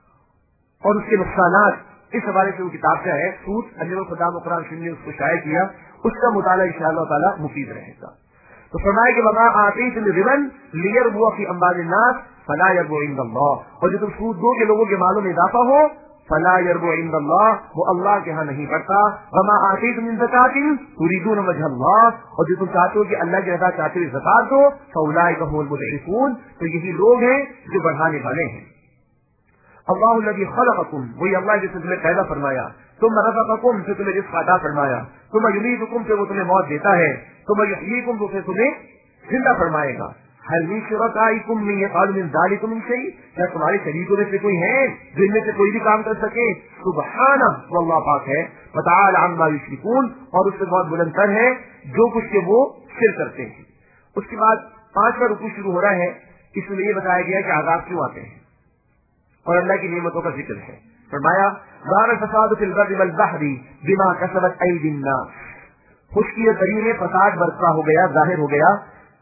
और उसके नुकसानात, इस हवाले से वो किताब का है। सूद अल्लाह खुदा कुरान ने उसको शाये किया, उसका मुताला इंशाअल्लाह ताला मुफीद रहेगा। तो फरमाया कि वमा आतीतुम रिबन लियरबुआ फी अम्वालिन्नास फला यरबु इंदल्लाह, और जो तुम सूद दो के लोगों के मालों में इजाफा हो, फला यरबु इंदल्लाह, वो अल्लाह के यहाँ नहीं बढ़ता। वमा आतीतुम मिन ज़कातिन तुरीदून वजहल्लाह, और जो तुम चाहते हो कि अल्लाह की रज़ा चाहते हुए ज़कात दो, फउलाइका हुमुल मुदइफून, तो यही लोग हैं जो बढ़ाने वाले हैं। अल्लाहु लज़ी खलक़कुम, वही अल्लाह जिसने तुम्हें पैदा फरमाया, तुम रज़क़कुम, फिर तुम्हें रिज़्क़ अता फरमाया, तुम युमीतुकुम, फिर वो तुम्हें मौत देता है, तुम युहयीकुम, फिर तुम्हें जिंदा फरमाएगा। हल मिन शुरकाइकुम मन यफ़अलु मिन ज़ालिकुम मिन शै, क्या तुम्हारे शरीकों में से कोई है जो इनमें से कोई भी काम कर सके? सुब्हानह, वल्लाह पाक है। वतआला अम्मा युश्रिकून, और उससे बहुत बुलंदतर है जो कुछ के वो शिर्क करते हैं। उसके बाद 5वां रुकू शुरू हो रहा है। इसमें ये बताया गया कि आज़ाब क्यों आते हैं और अल्लाह की नेमतों का जिक्र है। फरमाया ज़ाहर फसाद फिल बर्रि वल बहरी बिमा कसबत अयदीन नास, खुशकी दरिया में फसाद बरपा हो गया, जाहिर हो गया,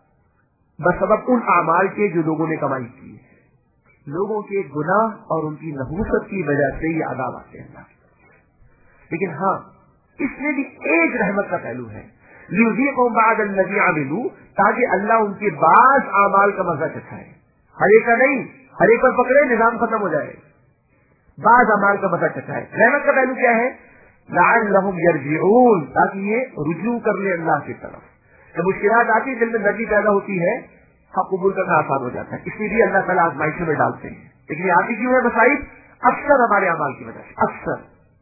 बसबब उन अमाल के जो लोगों ने कमाई की है। लोगों के गुनाह और उनकी नहूसत की वजह से ये अज़ाब आते हैं। लेकिन हाँ, इसमें भी एक रहमत का पहलू है। लियुज़ीक़हुम बअद अल्लज़ी अमिलू, ताकि अल्लाह उनके बाद अमाल का मजा चखाए। हर एक का नहीं, हर एक पर पकड़े निजाम खत्म हो जाए, बाद अमाल का मजा चखाए। रहमत का पहलू क्या है? लअल्लहुम यरजिऊन, ताकि ये रुजू कर ले अल्लाह की तरफ। जब मुश्किलात आती है, दिल में नरमी पैदा होती है, हक कबूल करना आसान हो जाता है। इसलिए भी अल्लाह ताला आजमाइशों में डालते हैं। लेकिन आती क्यों है मसाइब? अक्सर हमारे अमाल की वजह से, अक्सर।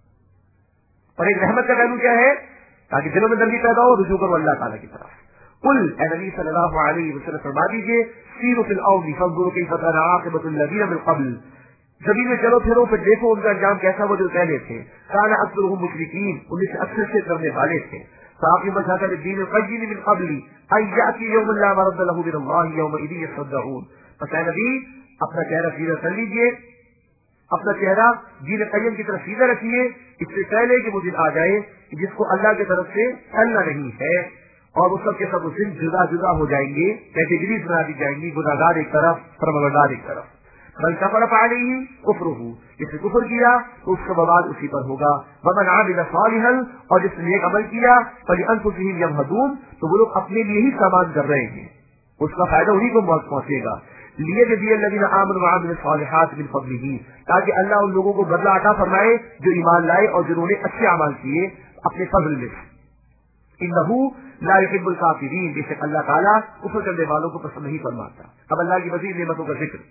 और एक रहमत का पहलू क्या है? ताकि दिलों में नरमी पैदा हो, रुजू करो अल्लाह ताला की तरफ। कुल ए नबी सल्लल्लाहु अलैहि वसल्लम फरमा दीजिए, सीरू फिल अर्ज़ि फंज़ुरू कैफ़ कान आक़िबतुल लज़ीना मिन क़ब्ल, जमीन में चलो फिरो फिर देखो उनका अंजाम कैसा वो जो पहले थे। कान अक्सरुहुम मुशरिकीन, उनमें से अक्सर से करने वाले थे। साक़ी मज़हब दीन क़य्यिम मिन क़ब्ली अन याती यौमुन ला मरद्द लहु मिन अल्लाह यौमइज़ यसद्दऊन। बस ए नबी अपना चेहरा सीधा कर लीजिए, अपना चेहरा दीन क़य्यिम की तरफ सीधा रखिए, इससे पहले कि वो दिन आ जाए जिसको अल्लाह की तरफ से टलना नहीं है, और वो सब के सब उस दिन जुदा जुदा हो जाएंगे, कैटेगरीज बना दी जाएंगी, गुनाहगार एक तरफ, परवरदिगार एक तरफ। बल कफर अलैहि कुफ्रुहु, जिसने कुफ्र किया तो उसका बवाल उसी पर होगा। वमन आमिल सालिहन, और जिसने नेक अमल किया फलिअनफुसिहिम यमहदून, तो वो लोग अपने लिए ही सामान कर रहे हैं, उसका फायदा उन्हीं को पहुंचेगा। लियजज़ियल्लज़ीना आमनू व अमिलुस सालिहात मिन फ़ज़लिही, ताकि अल्लाह उन लोगों को बदला अता फरमाए जो ईमान लाए और जिन्होंने अच्छे अमल किए अपने फजल में। इन्नहु ला युहिब्बुल काफिरीन, बेशक अल्लाह ताला कुफ्र करने वालों को पसंद नहीं फरमाता। अब अल्लाह की मज़ीद नेमतों का जिक्र।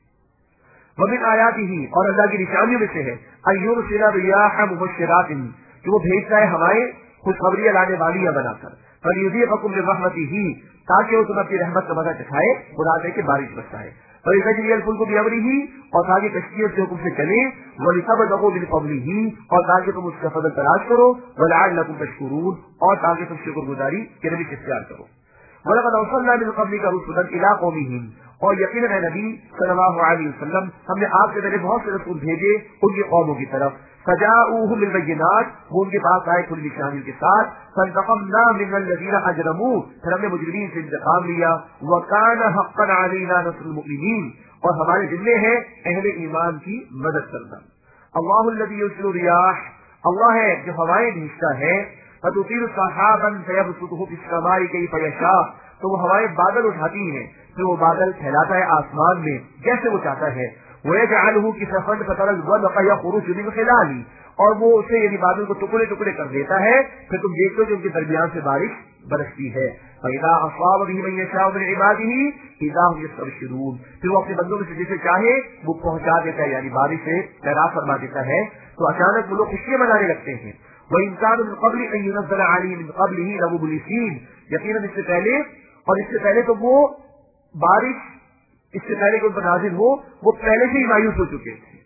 वमिन आयातिही, और अल्लाह की निशानियों में से है, अय्युरसिला रियाह मुबश्शिरातिन, कि वो भेजता है हवाएं खुशखबरियां लाने वालियां बनाकर। फलियुज़ीक़कुम मिन रहमतिही, ताकि वो तुम्हें अपनी रहमत का मजा चखाए, खुदा दे के बारिश बरसाए। वलितजरियल फुल्कु बिअमरिही, और ताकि कश्तियां उसके हुक्म से चले। वलितबतगू मिन फ़ज़लिही, और ताकि तुम उसका फजल तलाश करो। वलअल्लकुम तशकुरून, और ताकि तुम शुक्रगुजारी के लिए इख्तियार करो। वलक़द अरसलना मिन क़ब्लिका रुसुलन इला क़ौमिहिम, और यकीनन है नबी सल्लल्लाहु अलैहि वसल्लम, हमने आपसे पहले बहुत से रसूल भेजे उनकी कौमों की तरफ। फजाऊहुम बिल बय्यिनात, वो उनके पास आए खुली निशानियों के साथ। फंतक़मना मिनल लज़ीना अजरमू, फिर हमने मुजरिमीन से इंतकाम लिया। व कान हक़्क़न अलैना नस्रुल मुमिनीन, और हमारे जिम्मे है अहले ईमान की मदद करना। अल्लाहु अल्लज़ी युरसिलु रियाह, अल्लाह है जो हवाएं भेजता है। फतुसीरु सहाबन फयबसुतुहु फिस समाई कैफ़ यशा, तो वो हवाएं बादल उठाती हैं, फिर वो बादल फैलाता है आसमान में जैसे वो चाहता है। वयजअलहु किसफन फतरल वदक़ यख़रुजु मिन खिलाली, और वो उसे यानी बादल को टुकड़े टुकड़े कर देता है, फिर तुम देखते हो कि उनके दरमियान से बारिश बरसती है। फइज़ा असाब बिही मन यशाअ मिन इबादिही इज़ा हुम यस्तबशिरून, फिर वो अपने बंदों में से जिसे चाहे वो पहुंचा देता है, यानी बारिश से पैदा फरमा देता है, तो अचानक वो लोग खुशियां मनाने लगते हैं। वइन कानु मिन क़ब्लि अन युनज़्ज़ला अलैहिम मिन क़ब्लिही लमुब्लिसीन, यकीनन इससे पहले, और इससे पहले तो वो बारिश इससे पहले कि उन पर नाज़िल हो वो पहले से ही मायूस हो चुके थे।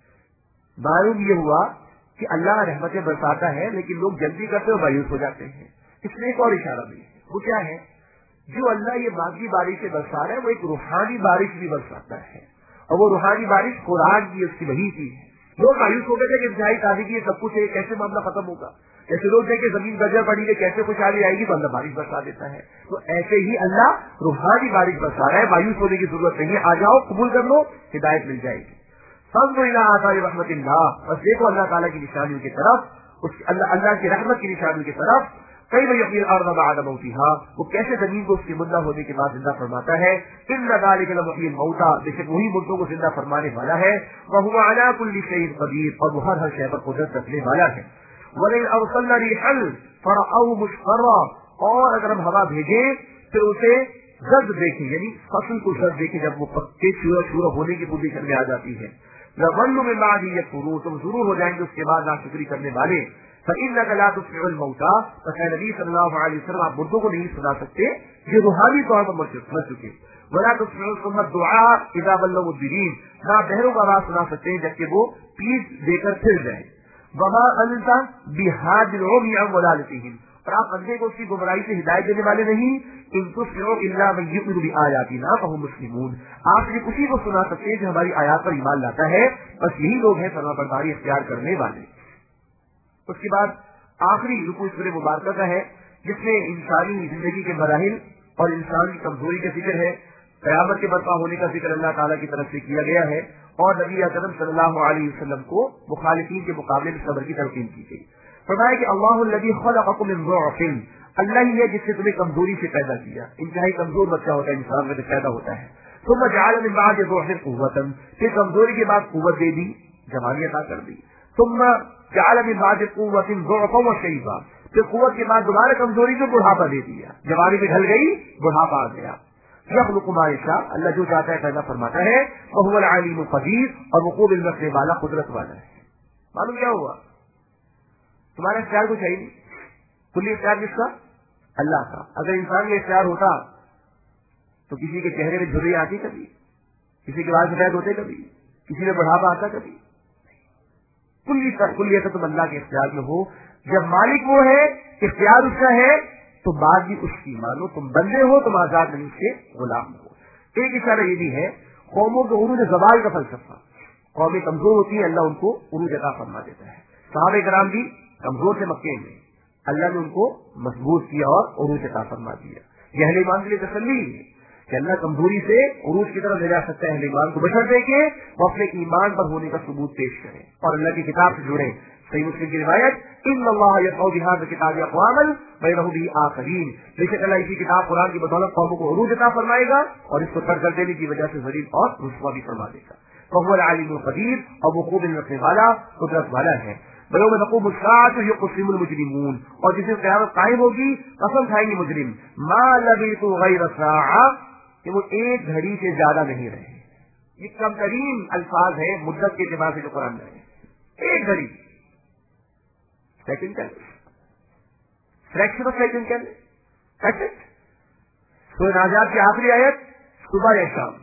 मालूम ये हुआ कि अल्लाह रहमतें बरसाता है, लेकिन लोग जल्दी करते और मायूस हो जाते हैं। इसमें एक और इशारा भी है, वो क्या है? जो अल्लाह ये मादी बारिश बरसा रहा है, वो एक रूहानी बारिश भी बरसाता है, और वो रूहानी बारिश कुरान की, उसकी वही की है। लोग मायूस हो गए थे कि इंतहाई ताज़गी सब कुछ है, कैसे मामला खत्म होगा। जैसे लोग देखे जमीन बंजर पड़ी है, कैसे खुशहाली आएगी, तो अल्लाह बारिश बरसा देता है। तो ऐसे ही अल्लाह रूहानी बारिश बरसा रहा है, मायूस होने की जरूरत नहीं है। आ जाओ, कबूल कर लो, हिदायत मिल जाएगी। फंज़ुर इला आसारि रहमतिल्लाह, बस देखो अल्लाह ताला की निशानियों की तरफ, उस अल्लाह की रहमत की निशानियों की तरफ। कई युहयिल अर्ज़ बअद मौतिहा, वो कैसे जमीन को उसकी मुर्दा होने के बाद जिंदा फरमाता है। इन्ना ज़ालिका लमुहयिल मौता, बेशक वही मुर्दों को जिंदा फरमाने वाला है। व हुवा अला कुल्लि शैइन क़दीर, और वो हर शय पर कुदरत रखने वाला है। वलिन अरसलना रिहल फरअऊ मुस्फर्रा, और अगर हम हवा भेजे फिर उसे जर्द देखें, यानी फसल को जर्द देखें, जब वो पक्के चूरा होने की पोजीशन में आ जाती है। लज़ल्लु मिन बादी यकफुरून, तुम जरूर हो जाएंगे उसके बाद नाशुक्री करने वाले। फइन्नका ला तुस्मिउल मौता, तो नबी सल्लल्लाहु अलैहि वसल्लम आप मुर्दों को नहीं सुना सकते जो रूहानी तौर पर मर चुके। वला तुस्मिउल सुम्मा दुआ इज़ा वल्लौ मुदबिरीन, ना बहरों का आवाज सुना सकते हैं जबकि वो पीठ देकर फिर जाए। वमा अंता बिहादिल उम्मी अन वलालतिहिम, और आप अंधे को उसकी गुमराही से हिदायत देने वाले नहीं। इन तुस्मिउ इल्ला मन युमिनु बिआयातिना फहुम मुस्लिमून, आप सिर्फ उसी को सुना सकते हैं जो हमारी आयात पर ईमान लाता है, बस यही लोग हैं फरमाबरदारी इख्तियार करने वाले। उसके बाद आखिरी रुकू सूरह मुबारका का है, जिसमें इंसानी जिंदगी के मराहिल और इंसान की कमजोरी का जिक्र है। क़यामत के बर्पा होने का जिक्र अल्लाह ताला की तरफ से किया गया है, और नबी अकरम सल्लल्लाहु अलैहि वसल्लम को मुखालिफीन के मुकाबले में सब्र की तलकीन की गई। फरमाया कि अल्लाहुल्लज़ी खलक़कुम मिन ज़ुअफ़िन, اللہ ہی ہے جس نے تمہیں کمزوری سے پیدا کیا، انتہائی کمزور بچہ ہوتا ہے انسان میں پیدا ہوتا ہے، ثم جعل من بعد ضعف قوة، پھر کمزوری کے بعد قوت دے دی، جوانی عطا کر دی، ثم جعل من بعد قوة ضعفا وشيبا، پھر قوت کے بعد دوبارہ کمزوری کو بڑھاپا دے دیا، جوانی بھی ڈھل گئی بڑھاپا آ گیا۔ یخلق ما یشاء، اللہ جو چاہتا ہے پیدا فرماتا ہے، وهو العلیم القدیر، اور وہ خوب علم رکھنے والا قدرت والا ہے۔ معلوم کیا ہوا؟ تمہارا اختیار کچھ ہے ہی نہیں، کلی اختیار کس کا؟ اللہ کا۔ اگر انسان کا اختیار ہوتا تو کسی کے چہرے میں جھرری آتی کبھی، کسی کے بال سفید ہوتے کبھی، کسی میں بڑھاپا آتا کبھی؟ کلی ایسا تم اللہ کے اختیار میں ہو۔ جب مالک وہ ہے، اختیار اس کا ہے، تو بات بھی اس کی مانو، تم بندے ہو، تم آزاد نہیں، اس کے غلام ہو۔ ایک اشارہ یہ بھی ہے قوموں کے عروج زوال کا فلسفہ، قومیں کمزور ہوتی ہیں، اللہ ان کو عروج عطا فرما دیتا ہے۔ صحابہ کرام بھی کمزور تھے مکے میں، اللہ نے ان کو مضبوط کیا اور عروج عطا فرما دیا۔ یہ اہل ایمان کے لیے تسلی ہے کہ اللہ کمزوری سے عروج کی طرف لے جا سکتا ہے اہل ایمان کو، بشرطے کہ وہ اپنے ایمان پر ہونے کا ثبوت پیش کریں اور اللہ کی کتاب سے جڑیں۔ صحیح مسلم کی روایت، ان اللہ یرفع بهذا الکتاب اقواما ویرفع به آخرین، بے شک اللہ اسی کتاب قرآن کی بدولت قوموں کو عروج عطا فرمائے گا اور اس کو ترک کر دینے کی وجہ سے ذلیل اور رسوا بھی فرما دے گا۔ وهو العلیم القدیر، اور وہ خوب علم رکھنے والا قدرت والا ہے۔ وَيَوْمَ تَقُومُ السَّاعَةُ يُقْسِمُ الْمُجْرِمُونَ، اور جس دن قیامت قائم ہوگی قسم کھائیں گے مجرم، مَا لَبِثُوا غَيْرَ سَاعَةٍ، کہ وہ ایک گھڑی سے زیادہ نہیں رہے۔ یہ کم ترین الفاظ ہے مدت کے اعتبار سے جو قرآن میں ہے، ایک گھڑی، سیکنڈ کا فریکشن آف سیکنڈ کا سورہ نازعات کی آخری آیت صبح یا شام،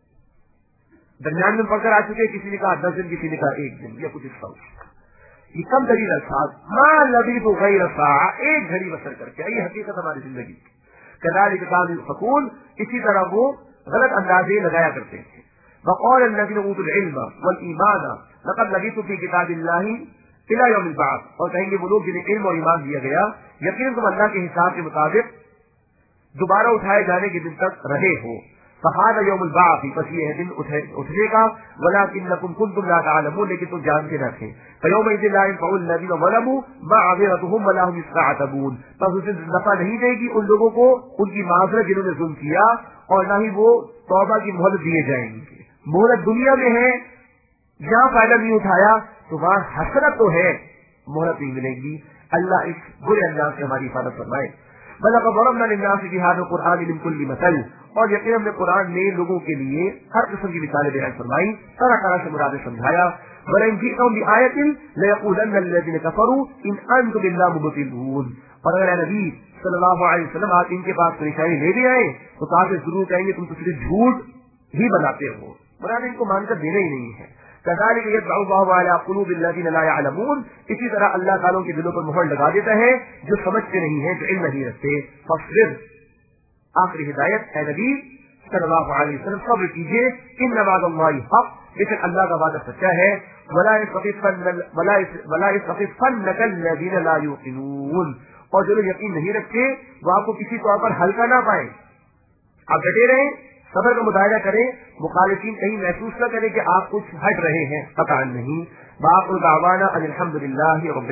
درمیان میں پڑھ کر آ چکے، کسی نے کہا 10 دن، کسی نے کہا 1 دن یا کچھ اس کا۔ یہ کم ترین الفاظ، ما لبثوا غیر ساعہ، ایک گھڑی بسر کر کے، یہ حقیقت ہماری زندگی کی۔ کذالک قال الفقول، اسی طرح وہ غلط اندازے لگایا کرتے ہیں۔ وقال الذين اوتوا العلم والايمان لقد لبثوا في كتاب الله الى يوم البعث، اور کہیں گے وہ لوگ جنہیں علم اور ایمان دیا گیا، یقیناً تم اللہ کے حساب کے مطابق دوبارہ اٹھائے جانے کے دن تک رہے ہو۔ فهذا يوم البعث، پس یہ ہے دن اٹھنے کا، ولكنكم كنتم لا تعلمون، لیکن تم جانتے نہ تھے۔ فيومئذ لا ينفع الذين ظلموا معذرتهم ولا هم يستعتبون، پس اس دن نفع نہیں دے گی ان لوگوں کو ان کی معذرت جنہوں نے ظلم کیا، اور نہ ہی وہ توبہ کی مہلت دیے جائیں گے۔ مہلت دنیا میں ہے، جہاں فائدہ نہیں اٹھایا تو وہاں حسرت تو ہے، مہلت نہیں ملے گی۔ اللہ اس برے انداز سے ہماری حفاظت فرمائے۔ بلغ ضربنا للناس في هذا القرآن من كل مثل، اور یقیناً ہم نے قرآن میں لوگوں کے لیے ہر قسم کی مثالیں بیان فرمائی، طرح طرح سے مرادیں سمجھایا۔ وَلَئِن جِئْتَهُم بِآيَةٍ لَيَقُولَنَّ الَّذِينَ كَفَرُوا إِنْ أَنْتُمْ إِلَّا مُبْطِلُونَ، اور اگر اے نبی صلی اللہ علیہ وسلم آپ ان کے پاس پریشانی لے بھی آئے تو کافر ضرور کہیں گے تم تو صرف جھوٹ ہی بناتے ہو، مراد ان کو مان کر دینا ہی نہیں ہے۔ كذلك يطبع الله على قلوب الذين لا يعلمون، اسی طرح اللہ تعالیٰ کے دلوں پر مہر لگا دیتا ہے جو سمجھتے نہیں ہیں، جو علم نہیں رکھتے۔ فاصبر، آخری ہدایت، اے نبی صلی اللہ علیہ وسلم صبر کیجیے، ان وعد اللہ حق، بے شک اللہ کا وعدہ سچا ہے۔ ولا يستخفنك الذين لا يوقنون، اور جو لوگ یقین نہیں رکھتے وہ آپ کو کسی طور پر ہلکا نہ پائیں، آپ ڈٹے رہیں، صبر کا مظاہرہ کریں، مخالفین کہیں محسوس نہ کریں کہ آپ کچھ ہٹ رہے ہیں، قطعا نہیں۔ باقی دعوانا ان الحمد للہ رب